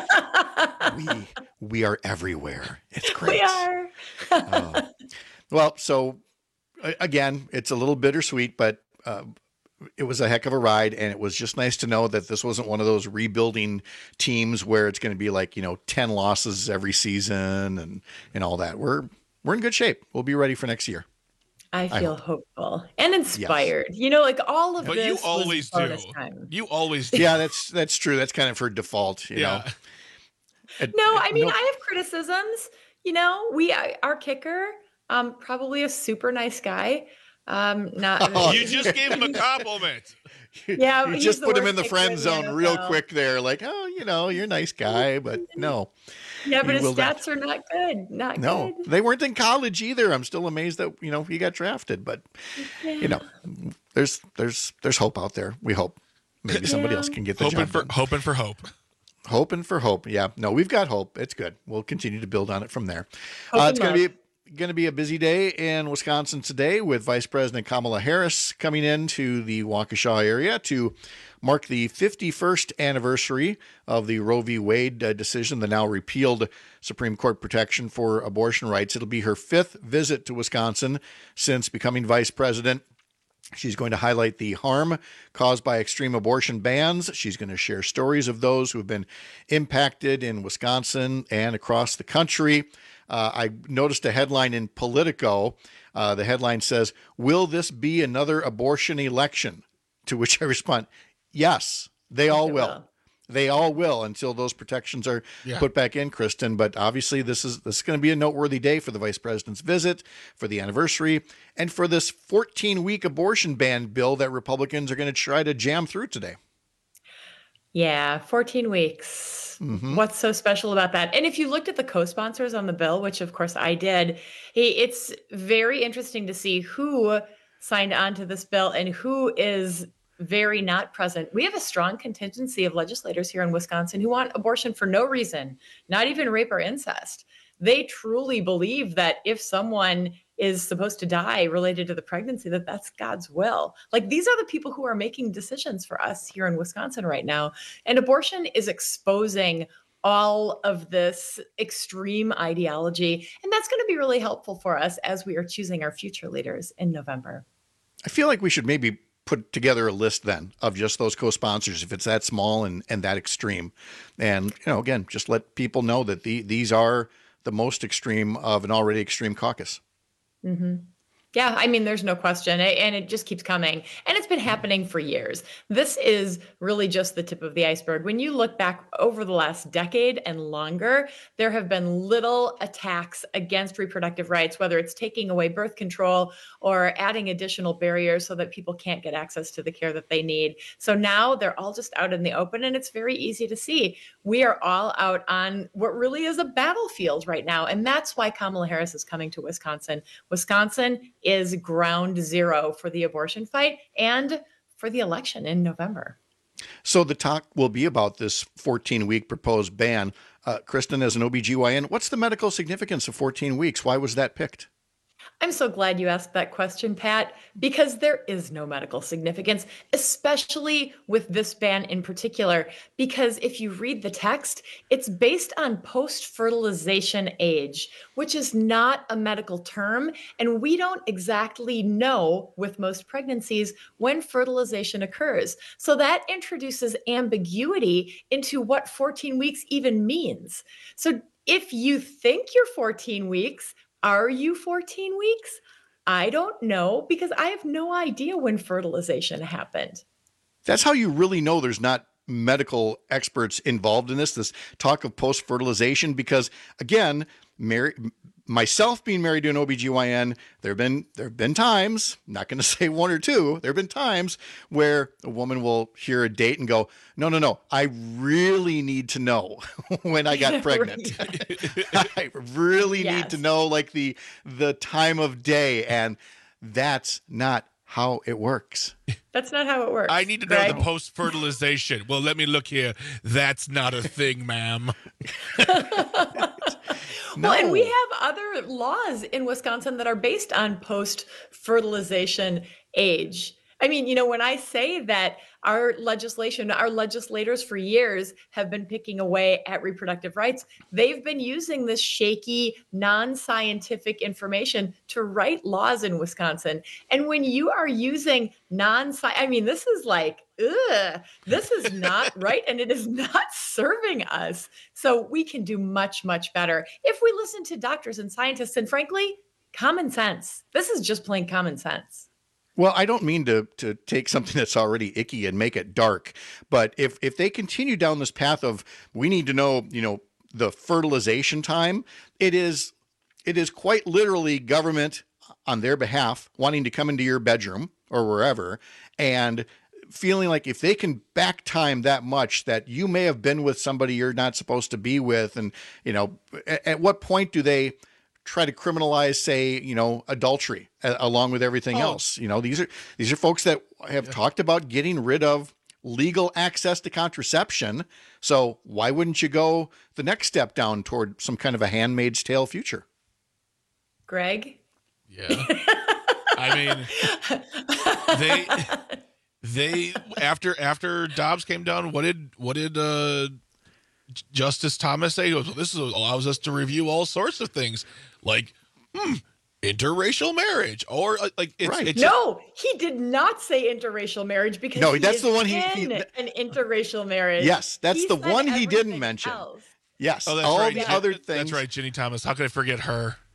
[SPEAKER 13] we are everywhere. It's great.
[SPEAKER 1] We are.
[SPEAKER 13] Well, so again, it's a little bittersweet, but it was a heck of a ride, and it was just nice to know that this wasn't one of those rebuilding teams where it's going to be like 10 losses every season and all that. We're in good shape. We'll be ready for next year.
[SPEAKER 1] I feel hopeful and inspired. Yes. Like all of
[SPEAKER 14] but
[SPEAKER 1] this.
[SPEAKER 14] You always do. You always do.
[SPEAKER 13] Yeah, that's true. That's kind of her no,
[SPEAKER 1] I mean, I have criticisms. Our kicker, probably a super nice guy.
[SPEAKER 14] You just gave him a compliment.
[SPEAKER 1] Yeah,
[SPEAKER 13] you just put him in the friend zone real quick there. Like, you're a nice guy, but no.
[SPEAKER 1] Yeah, but his stats are not good. Not
[SPEAKER 13] good. They weren't in college either. I'm still amazed that he got drafted, but there's hope out there. We hope maybe somebody else can get the job done.
[SPEAKER 14] Hoping for hope.
[SPEAKER 13] Hoping for hope. Yeah, no, we've got hope. It's good. We'll continue to build on it from there. It's going to be a busy day in Wisconsin today with Vice President Kamala Harris coming into the Waukesha area to mark the 51st anniversary of the Roe v. Wade decision, the now repealed Supreme Court protection for abortion rights. It'll be her 5th visit to Wisconsin since becoming vice president. She's going to highlight the harm caused by extreme abortion bans. She's going to share stories of those who have been impacted in Wisconsin and across the country. I noticed a headline in Politico. The headline says, "Will this be another abortion election?" To which I respond, yes, they all will. They all will until those protections are put back in, Kristen. But obviously, this is going to be a noteworthy day for the vice president's visit, for the anniversary, and for this 14-week abortion ban bill that Republicans are going to try to jam through today.
[SPEAKER 1] Yeah, 14 weeks. What's so special about that? And if you looked at the co-sponsors on the bill, which of course I did, it's very interesting to see who signed on to this bill and who is very not present. We have a strong contingency of legislators here in Wisconsin who want abortion for no reason, not even rape or incest. They truly believe that if someone is supposed to die related to the pregnancy, that's God's will. Like, these are the people who are making decisions for us here in Wisconsin right now. And abortion is exposing all of this extreme ideology. And that's going to be really helpful for us as we are choosing our future leaders in November.
[SPEAKER 13] I feel like we should maybe put together a list then of just those co-sponsors, if it's that small and that extreme. And, again, just let people know that these are the most extreme of an already extreme caucus.
[SPEAKER 1] Mm-hmm. Yeah, I mean, there's no question. And it just keeps coming. And it's been happening for years. This is really just the tip of the iceberg. When you look back over the last decade and longer, there have been little attacks against reproductive rights, whether it's taking away birth control or adding additional barriers so that people can't get access to the care that they need. So now they're all just out in the open, and it's very easy to see. We are all out on what really is a battlefield right now. And that's why Kamala Harris is coming to Wisconsin. Wisconsin is ground zero for the abortion fight and for the election in November.
[SPEAKER 13] So the talk will be about this 14-week proposed ban. Kristen, as an OBGYN, what's the medical significance of 14 weeks? Why was that picked?
[SPEAKER 1] I'm so glad you asked that question, Pat, because there is no medical significance, especially with this ban in particular, because if you read the text, it's based on post-fertilization age, which is not a medical term. And we don't exactly know with most pregnancies when fertilization occurs. So that introduces ambiguity into what 14 weeks even means. So if you think you're 14 weeks, are you 14 weeks? I don't know, because I have no idea when fertilization happened.
[SPEAKER 13] That's how you really know there's not medical experts involved in this talk of post-fertilization, because again, myself being married to an OBGYN, there have been times, I'm not going to say one or two, there have been times where a woman will hear a date and go, no, I really need to know when I got pregnant. I really need to know, like, the time of day, and that's not how it works.
[SPEAKER 1] That's not how it works.
[SPEAKER 14] I need to know the post-fertilization. Well, let me look here. That's not a thing, ma'am.
[SPEAKER 1] Well, and we have other laws in Wisconsin that are based on post-fertilization age. I mean, when I say that our legislators for years have been picking away at reproductive rights, they've been using this shaky, non-scientific information to write laws in Wisconsin. And when you are using this is like, this is not right, and it is not serving us. So we can do much, much better if we listen to doctors and scientists, and frankly, common sense. This is just plain common sense.
[SPEAKER 13] Well, I don't mean to take something that's already icky and make it dark, but if they continue down this path of, we need to know, the fertilization time, it is quite literally government on their behalf wanting to come into your bedroom or wherever and feeling like if they can back time that much that you may have been with somebody you're not supposed to be with, and at what point do they try to criminalize, say, adultery along with everything else? These are folks that have talked about getting rid of legal access to contraception. So why wouldn't you go the next step down toward some kind of a Handmaid's Tale future?
[SPEAKER 1] Greg?
[SPEAKER 14] Yeah. I mean, they after Dobbs came down, what did Justice Thomas say? He goes, well, this allows us to review all sorts of things, like interracial marriage, or it's
[SPEAKER 1] right. No, he did not say interracial marriage, because
[SPEAKER 13] that's the one he
[SPEAKER 1] an interracial marriage.
[SPEAKER 13] Yes, that's the one he didn't mention.
[SPEAKER 1] Else.
[SPEAKER 13] Yes,
[SPEAKER 14] all
[SPEAKER 13] right.
[SPEAKER 14] the other things. That's right, Ginny Thomas. How could I forget her?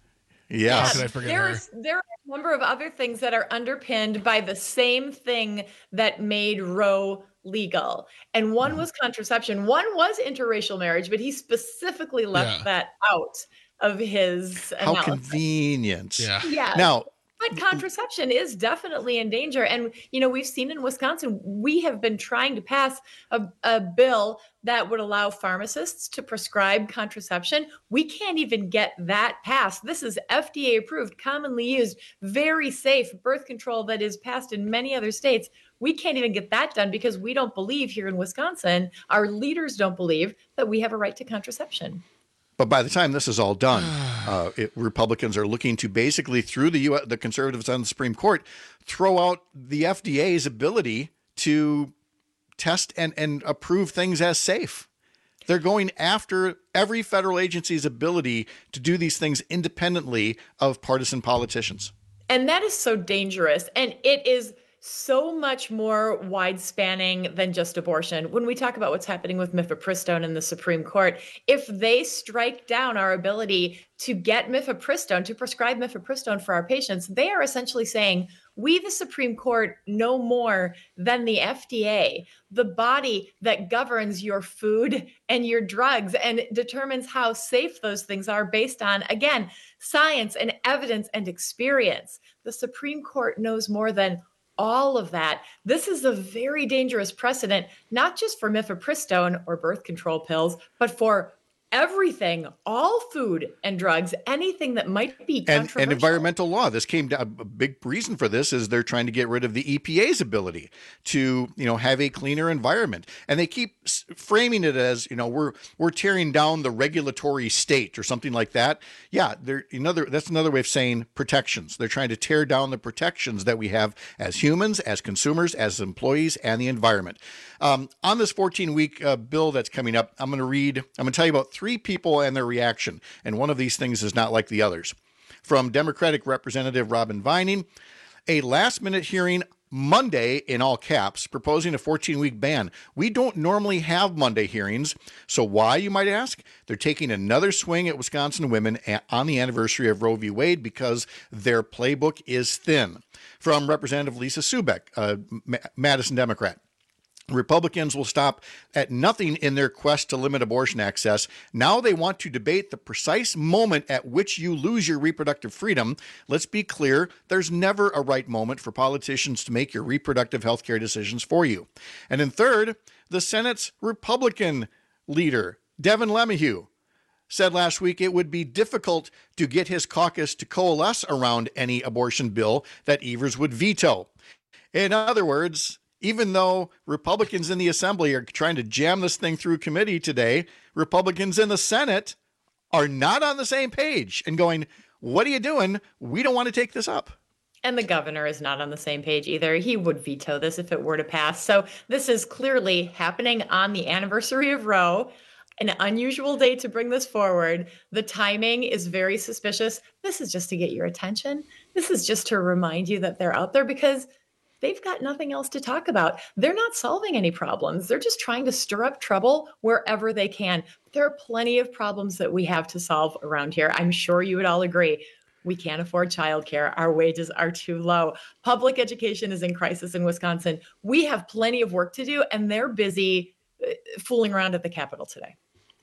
[SPEAKER 13] Yeah.
[SPEAKER 14] How could I forget her?
[SPEAKER 1] There are a number of other things that are underpinned by the same thing that made Roe legal. And one was contraception. One was interracial marriage, but he specifically left that out of his
[SPEAKER 13] How
[SPEAKER 1] analysis.
[SPEAKER 13] convenient.
[SPEAKER 1] Yeah.
[SPEAKER 13] Now,
[SPEAKER 1] but contraception is definitely in danger. And, you know, we've seen in Wisconsin, we have been trying to pass a bill that would allow pharmacists to prescribe contraception. We can't even get that passed. This is FDA approved, commonly used, very safe birth control that is passed in many other states. We can't even get that done because we don't believe here in Wisconsin, our leaders don't believe that we have a right to contraception.
[SPEAKER 13] but by the time this is all done, Republicans are looking to basically, through the conservatives on the Supreme Court, throw out the FDA's ability to test and approve things as safe. They're going after every federal agency's ability to do these things independently of partisan politicians.
[SPEAKER 1] And that is so dangerous. And it is so much more wide-spanning than just abortion. When we talk about what's happening with mifepristone in the Supreme Court, if they strike down our ability to get mifepristone, to prescribe mifepristone for our patients, they are essentially saying, we, the Supreme Court, know more than the FDA, the body that governs your food and your drugs and determines how safe those things are based on, again, science and evidence and experience. The Supreme Court knows more than all of that. This is a very dangerous precedent, not just for mifepristone or birth control pills, but for everything, all food and drugs, anything that might be controversial.
[SPEAKER 13] And environmental law. This came down, a big reason for this is they're trying to get rid of the EPA's ability to, have a cleaner environment. And they keep framing it as, we're tearing down the regulatory state or something like that. Yeah, that's another way of saying protections. They're trying to tear down the protections that we have as humans, as consumers, as employees, and the environment. On this 14-week bill that's coming up, I'm going to tell you about 3 people and their reaction. And one of these things is not like the others. From Democratic Representative Robin Vining, a last-minute hearing Monday, in all caps, proposing a 14-week ban. We don't normally have Monday hearings. So why, you might ask? They're taking another swing at Wisconsin women on the anniversary of Roe v. Wade because their playbook is thin. From Representative Lisa Subeck, Madison Democrat. Republicans will stop at nothing in their quest to limit abortion access. Now they want to debate the precise moment at which you lose your reproductive freedom. Let's be clear, there's never a right moment for politicians to make your reproductive health care decisions for you. And in third, the Senate's Republican leader, Devin LeMahieu, said last week it would be difficult to get his caucus to coalesce around any abortion bill that Evers would veto. In other words, even though Republicans in the Assembly are trying to jam this thing through committee today, Republicans in the Senate are not on the same page and going, what are you doing? We don't want to take this up.
[SPEAKER 1] And the governor is not on the same page either. He would veto this if it were to pass. So this is clearly happening on the anniversary of Roe, an unusual day to bring this forward. The timing is very suspicious. This is just to get your attention. This is just to remind you that they're out there because they've got nothing else to talk about. They're not solving any problems. They're just trying to stir up trouble wherever they can. There are plenty of problems that we have to solve around here. I'm sure you would all agree. We can't afford childcare. Our wages are too low. Public education is in crisis in Wisconsin. We have plenty of work to do, and they're busy fooling around at the Capitol today.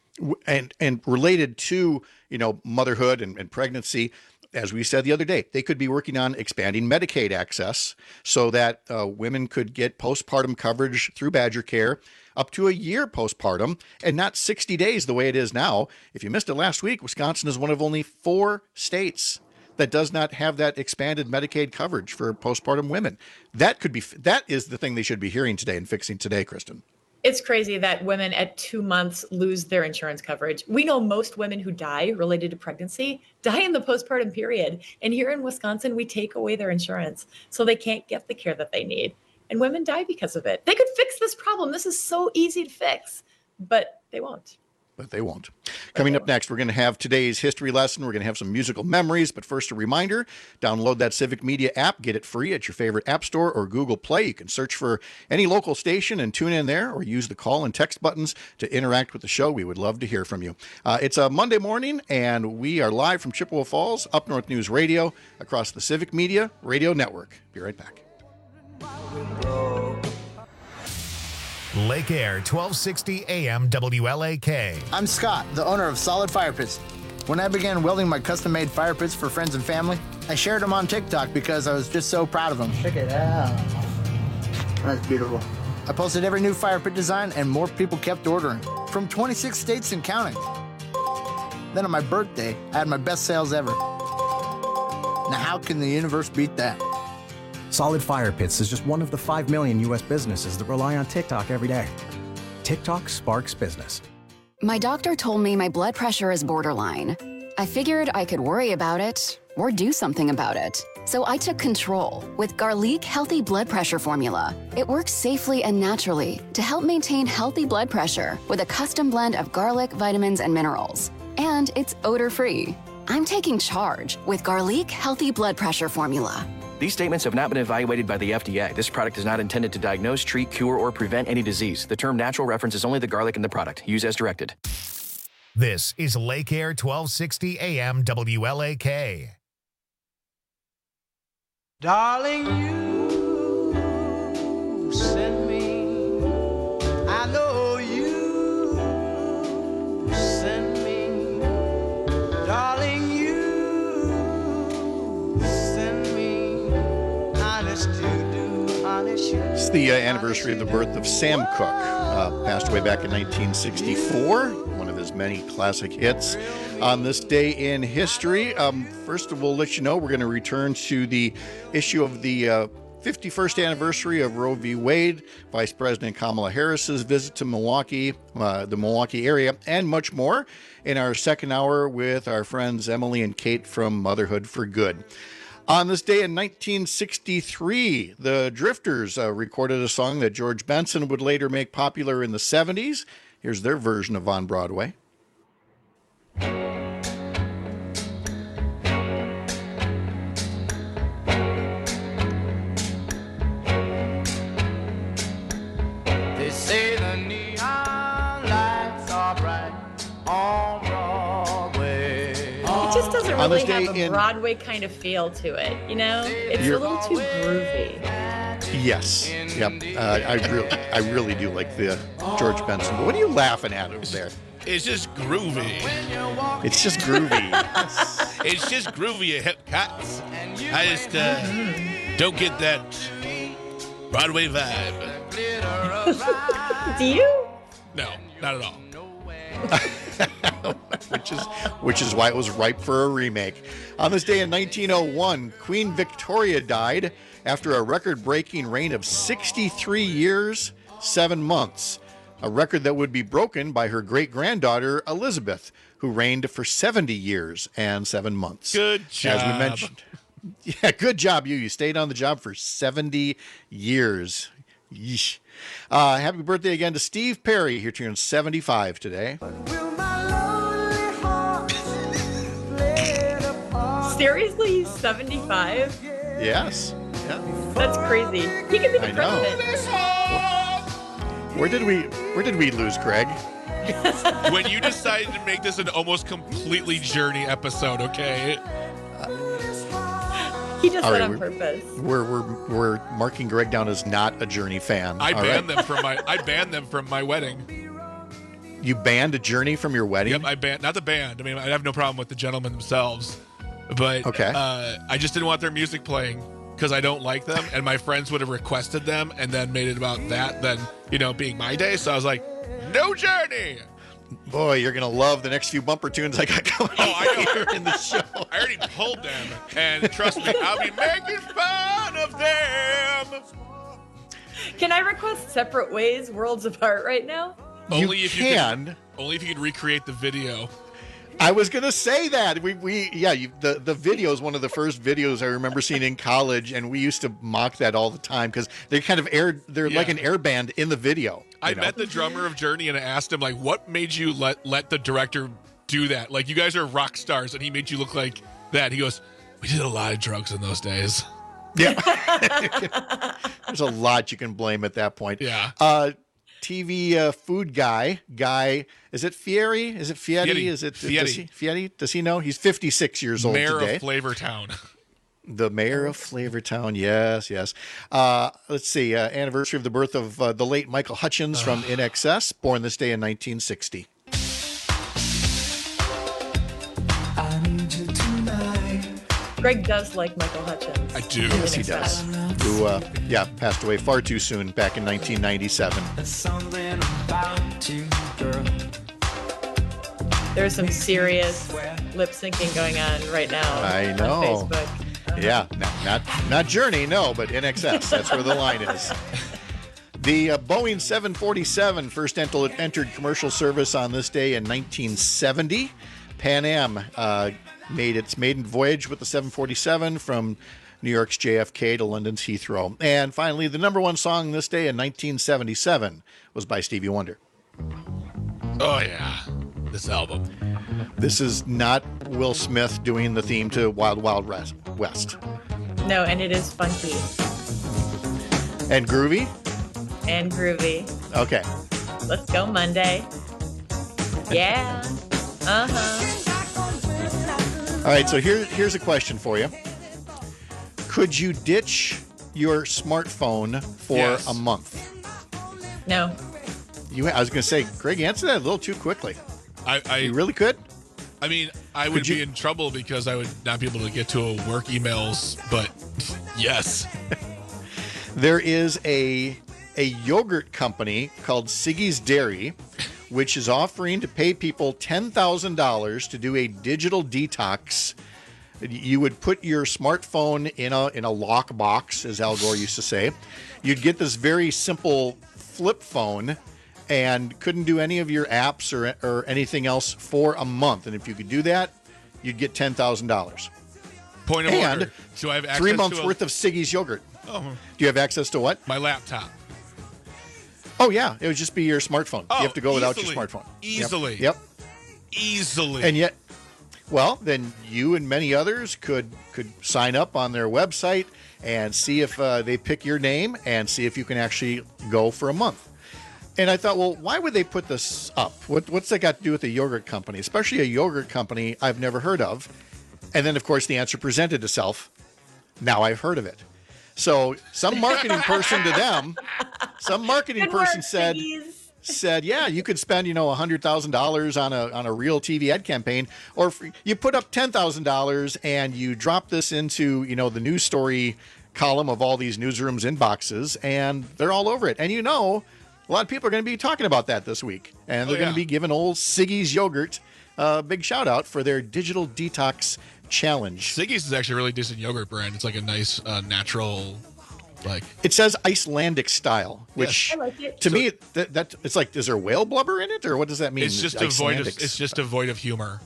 [SPEAKER 13] And related to, motherhood and pregnancy, as we said the other day, they could be working on expanding Medicaid access so that women could get postpartum coverage through Badger Care up to a year postpartum and not 60 days the way it is now. If you missed it last week, Wisconsin is one of only 4 states that does not have that expanded Medicaid coverage for postpartum women. That is the thing they should be hearing today and fixing today, Kristen.
[SPEAKER 1] It's crazy that women at 2 months lose their insurance coverage. We know most women who die related to pregnancy die in the postpartum period. And here in Wisconsin, we take away their insurance so they can't get the care that they need. And women die because of it. They could fix this problem. This is so easy to fix, but they won't.
[SPEAKER 13] but they won't. Coming up next, we're going to have today's history lesson. We're going to have some musical memories, but first a reminder, download that Civic Media app. Get it free at your favorite app store or Google Play. You can search for any local station and tune in there, or use the call and text buttons to interact with the show. We would love to hear from you. It's a Monday morning, and we are live from Chippewa Falls, Up North News Radio, across the Civic Media Radio Network. Be right back.
[SPEAKER 11] Lake Air, 1260 AM WLAK.
[SPEAKER 2] I'm Scott, the owner of Solid Fire Pits. When I began welding my custom-made fire pits for friends and family, I shared them on TikTok because I was just so proud of them. Check it out. That's beautiful. I posted every new fire pit design, and more people kept ordering, from 26 states and counting. Then on my birthday, I had my best sales ever. Now how can the universe beat that?
[SPEAKER 3] Solid Fire Pits is just one of the 5 million U.S. businesses that rely on TikTok every day. TikTok sparks business.
[SPEAKER 4] My doctor told me my blood pressure is borderline. I figured I could worry about it or do something about it. So I took control with Garlic Healthy Blood Pressure Formula. It works safely and naturally to help maintain healthy blood pressure with a custom blend of garlic, vitamins, and minerals. And it's odor-free. I'm taking charge with Garlic Healthy Blood Pressure Formula.
[SPEAKER 3] These statements have not been evaluated by the FDA. This product is not intended to diagnose, treat, cure, or prevent any disease. The term natural references only the garlic in the product. Use as directed.
[SPEAKER 11] This is Lake Air 1260 AM WLAK.
[SPEAKER 17] Darling, you sent me. I know you sent me. Darling, you sent me. Honest to do, honest you.
[SPEAKER 13] It's the anniversary of the birth of Sam Cooke. Passed away back in 1964. One of his many classic hits. On this day in history, first of all, we'll let you know we're going to return to the issue of the 51st anniversary of Roe v. Wade, Vice President Kamala Harris's visit to Milwaukee, the Milwaukee area, and much more in our second hour with our friends Emily and Kate from Motherhood for Good. On this day in 1963, the Drifters recorded a song that George Benson would later make popular in the 70s. Here's their version of On Broadway.
[SPEAKER 17] They say the neon lights are bright on Broadway.
[SPEAKER 1] It just doesn't really have a Broadway kind of feel to it, you know? It's a little too groovy.
[SPEAKER 13] Yes. Yep. I really do like the George Benson. But what are you laughing at over there?
[SPEAKER 14] It's just groovy.
[SPEAKER 13] It's just groovy.
[SPEAKER 14] It's just groovy, you hip cats. I just don't get that Broadway vibe.
[SPEAKER 1] Do you?
[SPEAKER 14] No, not at all.
[SPEAKER 13] which is why it was ripe for a remake. On this day in 1901, Queen Victoria died after a record-breaking reign of 63 years, 7 months. A record that would be broken by her great-granddaughter, Elizabeth, who reigned for 70 years and 7 months.
[SPEAKER 14] Good job.
[SPEAKER 13] As we mentioned. Yeah, good job, you. You stayed on the job for 70 years. Yeesh. Happy birthday again to Steve Perry. Here turns 75 today.
[SPEAKER 1] Seriously, he's 75?
[SPEAKER 13] Yes. Yeah.
[SPEAKER 1] That's crazy. He could be the president.
[SPEAKER 13] Where did we lose Craig?
[SPEAKER 14] When you decided to make this an almost completely Journey episode, okay?
[SPEAKER 1] He does that on purpose.
[SPEAKER 13] We're marking Greg down as not a Journey fan.
[SPEAKER 14] I banned them from my wedding.
[SPEAKER 13] You banned a Journey from your wedding?
[SPEAKER 14] Yep, I banned, not the band. I mean, I have no problem with the gentlemen themselves, but
[SPEAKER 13] okay.
[SPEAKER 14] I just didn't want their music playing because I don't like them, and my friends would have requested them and then made it about that than, being my day. So I was like, no Journey.
[SPEAKER 13] Boy, you're going to love the next few bumper tunes I got coming here in the show.
[SPEAKER 14] I already pulled them, and trust me, I'll be making fun of them.
[SPEAKER 1] Can I request Separate Ways, Worlds Apart right now?
[SPEAKER 14] Only if you can recreate the video.
[SPEAKER 13] I was going to say that. The video is one of the first videos I remember seeing in college, and we used to mock that all the time because they kind of they're like an air band in the video.
[SPEAKER 14] I met the drummer of Journey and I asked him, like, what made you let the director do that? Like, you guys are rock stars, and he made you look like that. He goes, we did a lot of drugs in those days.
[SPEAKER 13] Yeah. There's a lot you can blame at that point.
[SPEAKER 14] Yeah.
[SPEAKER 13] TV food guy, is it Fieri? Is it Fieri? Is it Fieri? Does he know? He's 56 years old
[SPEAKER 14] Mayor
[SPEAKER 13] today.
[SPEAKER 14] of Flavortown.
[SPEAKER 13] The mayor of Flavortown, yes. Let's see, anniversary of the birth of the late Michael Hutchins from INXS, born this day in 1960.
[SPEAKER 17] I need you tonight.
[SPEAKER 1] Greg does like Michael Hutchins.
[SPEAKER 14] I do.
[SPEAKER 13] Yes, he does. Who, passed away far too soon back in 1997.
[SPEAKER 17] There's something about you, girl.
[SPEAKER 1] There's some serious lip syncing going on right now.
[SPEAKER 13] I know.
[SPEAKER 1] On Facebook.
[SPEAKER 13] Yeah, not Journey, no, but INXS. That's where the line is. The Boeing 747 first entered commercial service on this day in 1970. Pan Am made its maiden voyage with the 747 from New York's JFK to London's Heathrow. And finally, the number one song this day in 1977 was by Stevie Wonder.
[SPEAKER 14] Oh, yeah. This album.
[SPEAKER 13] This is not Will Smith doing the theme to Wild Wild West.
[SPEAKER 1] No, and it is funky.
[SPEAKER 13] And groovy?
[SPEAKER 1] And groovy.
[SPEAKER 13] Okay.
[SPEAKER 1] Let's go Monday. Yeah.
[SPEAKER 13] All right, so here's a question for you. Could you ditch your smartphone for a month?
[SPEAKER 1] No.
[SPEAKER 13] I was going to say, Greg, you answered that a little too quickly. You really could?
[SPEAKER 14] I mean, I would be in trouble because I would not be able to get to work emails, but yes.
[SPEAKER 13] There is a yogurt company called Siggy's Dairy, which is offering to pay people $10,000 to do a digital detox. You would put your smartphone in a lock box, as Al Gore used to say. You'd get this very simple flip phone and couldn't do any of your apps or anything else for a month. And if you could do that, you'd get $10,000.
[SPEAKER 14] Point of order. Do I have access
[SPEAKER 13] 3 months worth of Siggy's yogurt.
[SPEAKER 14] Oh.
[SPEAKER 13] Do you have access to what?
[SPEAKER 14] My laptop.
[SPEAKER 13] Oh, yeah. It would just be your smartphone.
[SPEAKER 14] Oh,
[SPEAKER 13] you have to go without your
[SPEAKER 14] easily.
[SPEAKER 13] smartphone.
[SPEAKER 14] Easily.
[SPEAKER 13] Yep.
[SPEAKER 14] Easily.
[SPEAKER 13] And yet, well, then you and many others could sign up on their website and see if they pick your name and see if you can actually go for a month. And I thought, well, why would they put this up? What's that got to do with a yogurt company, especially a yogurt company I've never heard of? And then, of course, the answer presented itself. Now I've heard of it. So some marketing person to them, said, yeah, you could spend, $100,000 on a real TV ad campaign, or you put up $10,000 and you drop this into, the news story column of all these newsrooms inboxes, and they're all over it. And a lot of people are going to be talking about that this week, and they're going to be giving old Siggy's yogurt a big shout out for their digital detox challenge.
[SPEAKER 14] Siggy's is actually a really decent yogurt brand. It's like a nice natural,
[SPEAKER 13] it says Icelandic style, which
[SPEAKER 1] I like it.
[SPEAKER 13] to me that it's like, is there whale blubber in it, or what does that mean?
[SPEAKER 14] It's just devoid of humor.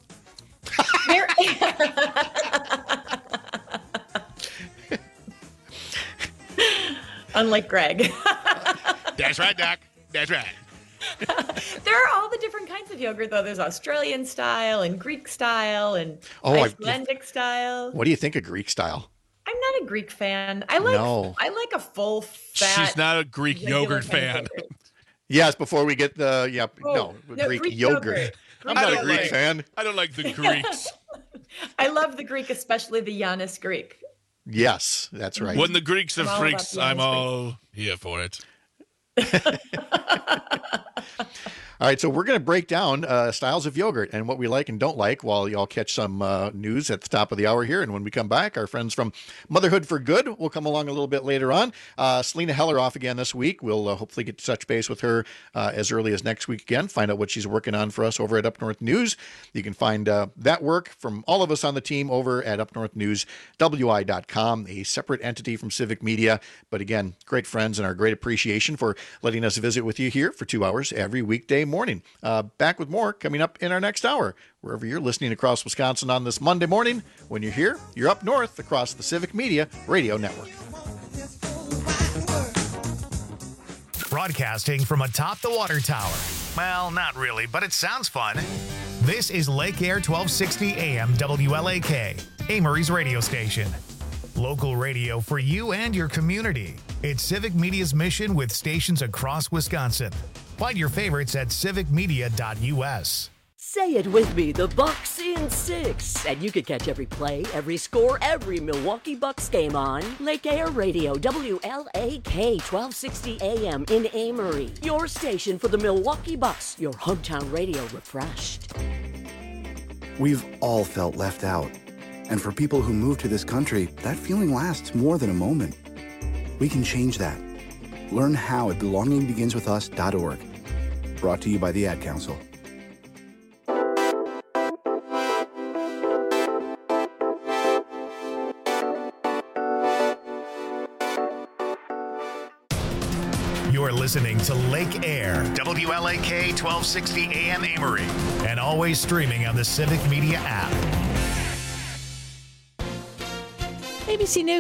[SPEAKER 1] Unlike Greg.
[SPEAKER 14] That's right, Doc. That's right.
[SPEAKER 1] There are all the different kinds of yogurt, though. There's Australian style and Greek style and Icelandic style.
[SPEAKER 13] What do you think of Greek style?
[SPEAKER 1] I'm not a Greek fan. I like a full fat.
[SPEAKER 14] She's not a Greek yogurt fan.
[SPEAKER 13] Yes, before we get the Greek yogurt. I'm not a Greek fan.
[SPEAKER 14] I don't like the Greeks.
[SPEAKER 1] I love the Greek, especially the Giannis Greek.
[SPEAKER 13] Yes, that's right.
[SPEAKER 14] When the Greeks are freaks, I'm all here for it.
[SPEAKER 13] All right, so we're going to break down styles of yogurt and what we like and don't like while y'all catch some news at the top of the hour here. And when we come back, our friends from Motherhood for Good will come along a little bit later on. Selena Heller off again this week. We'll hopefully get to touch base with her as early as next week again, find out what she's working on for us over at Up North News. You can find that work from all of us on the team over at upnorthnewswi.com, a separate entity from Civic Media. But again, great friends and our great appreciation for letting us visit with you here for 2 hours every weekday Monday morning. Back with more coming up in our next hour, wherever you're listening across Wisconsin on this Monday morning. When you're here, you're up north across the Civic Media Radio Network.
[SPEAKER 11] Broadcasting from atop the water tower. Well, not really, but it sounds fun. This is Lake Air 1260 AM WLAK, Amory's radio station. Local radio for you and your community. It's Civic Media's mission with stations across Wisconsin. Find your favorites at civicmedia.us.
[SPEAKER 5] Say it with me, the Bucks in 6. And you can catch every play, every score, every Milwaukee Bucks game on Lake Air Radio, WLAK 1260 AM in Amory. Your station for the Milwaukee Bucks, your hometown radio refreshed.
[SPEAKER 6] We've all felt left out. And for people who move to this country, that feeling lasts more than a moment. We can change that. Learn how at belongingbeginswithus.org. Brought to you by the Ad Council.
[SPEAKER 11] You're listening to Lake Air, WLAK 1260 AM Amory, and always streaming on the Civic Media app.
[SPEAKER 7] ABC News.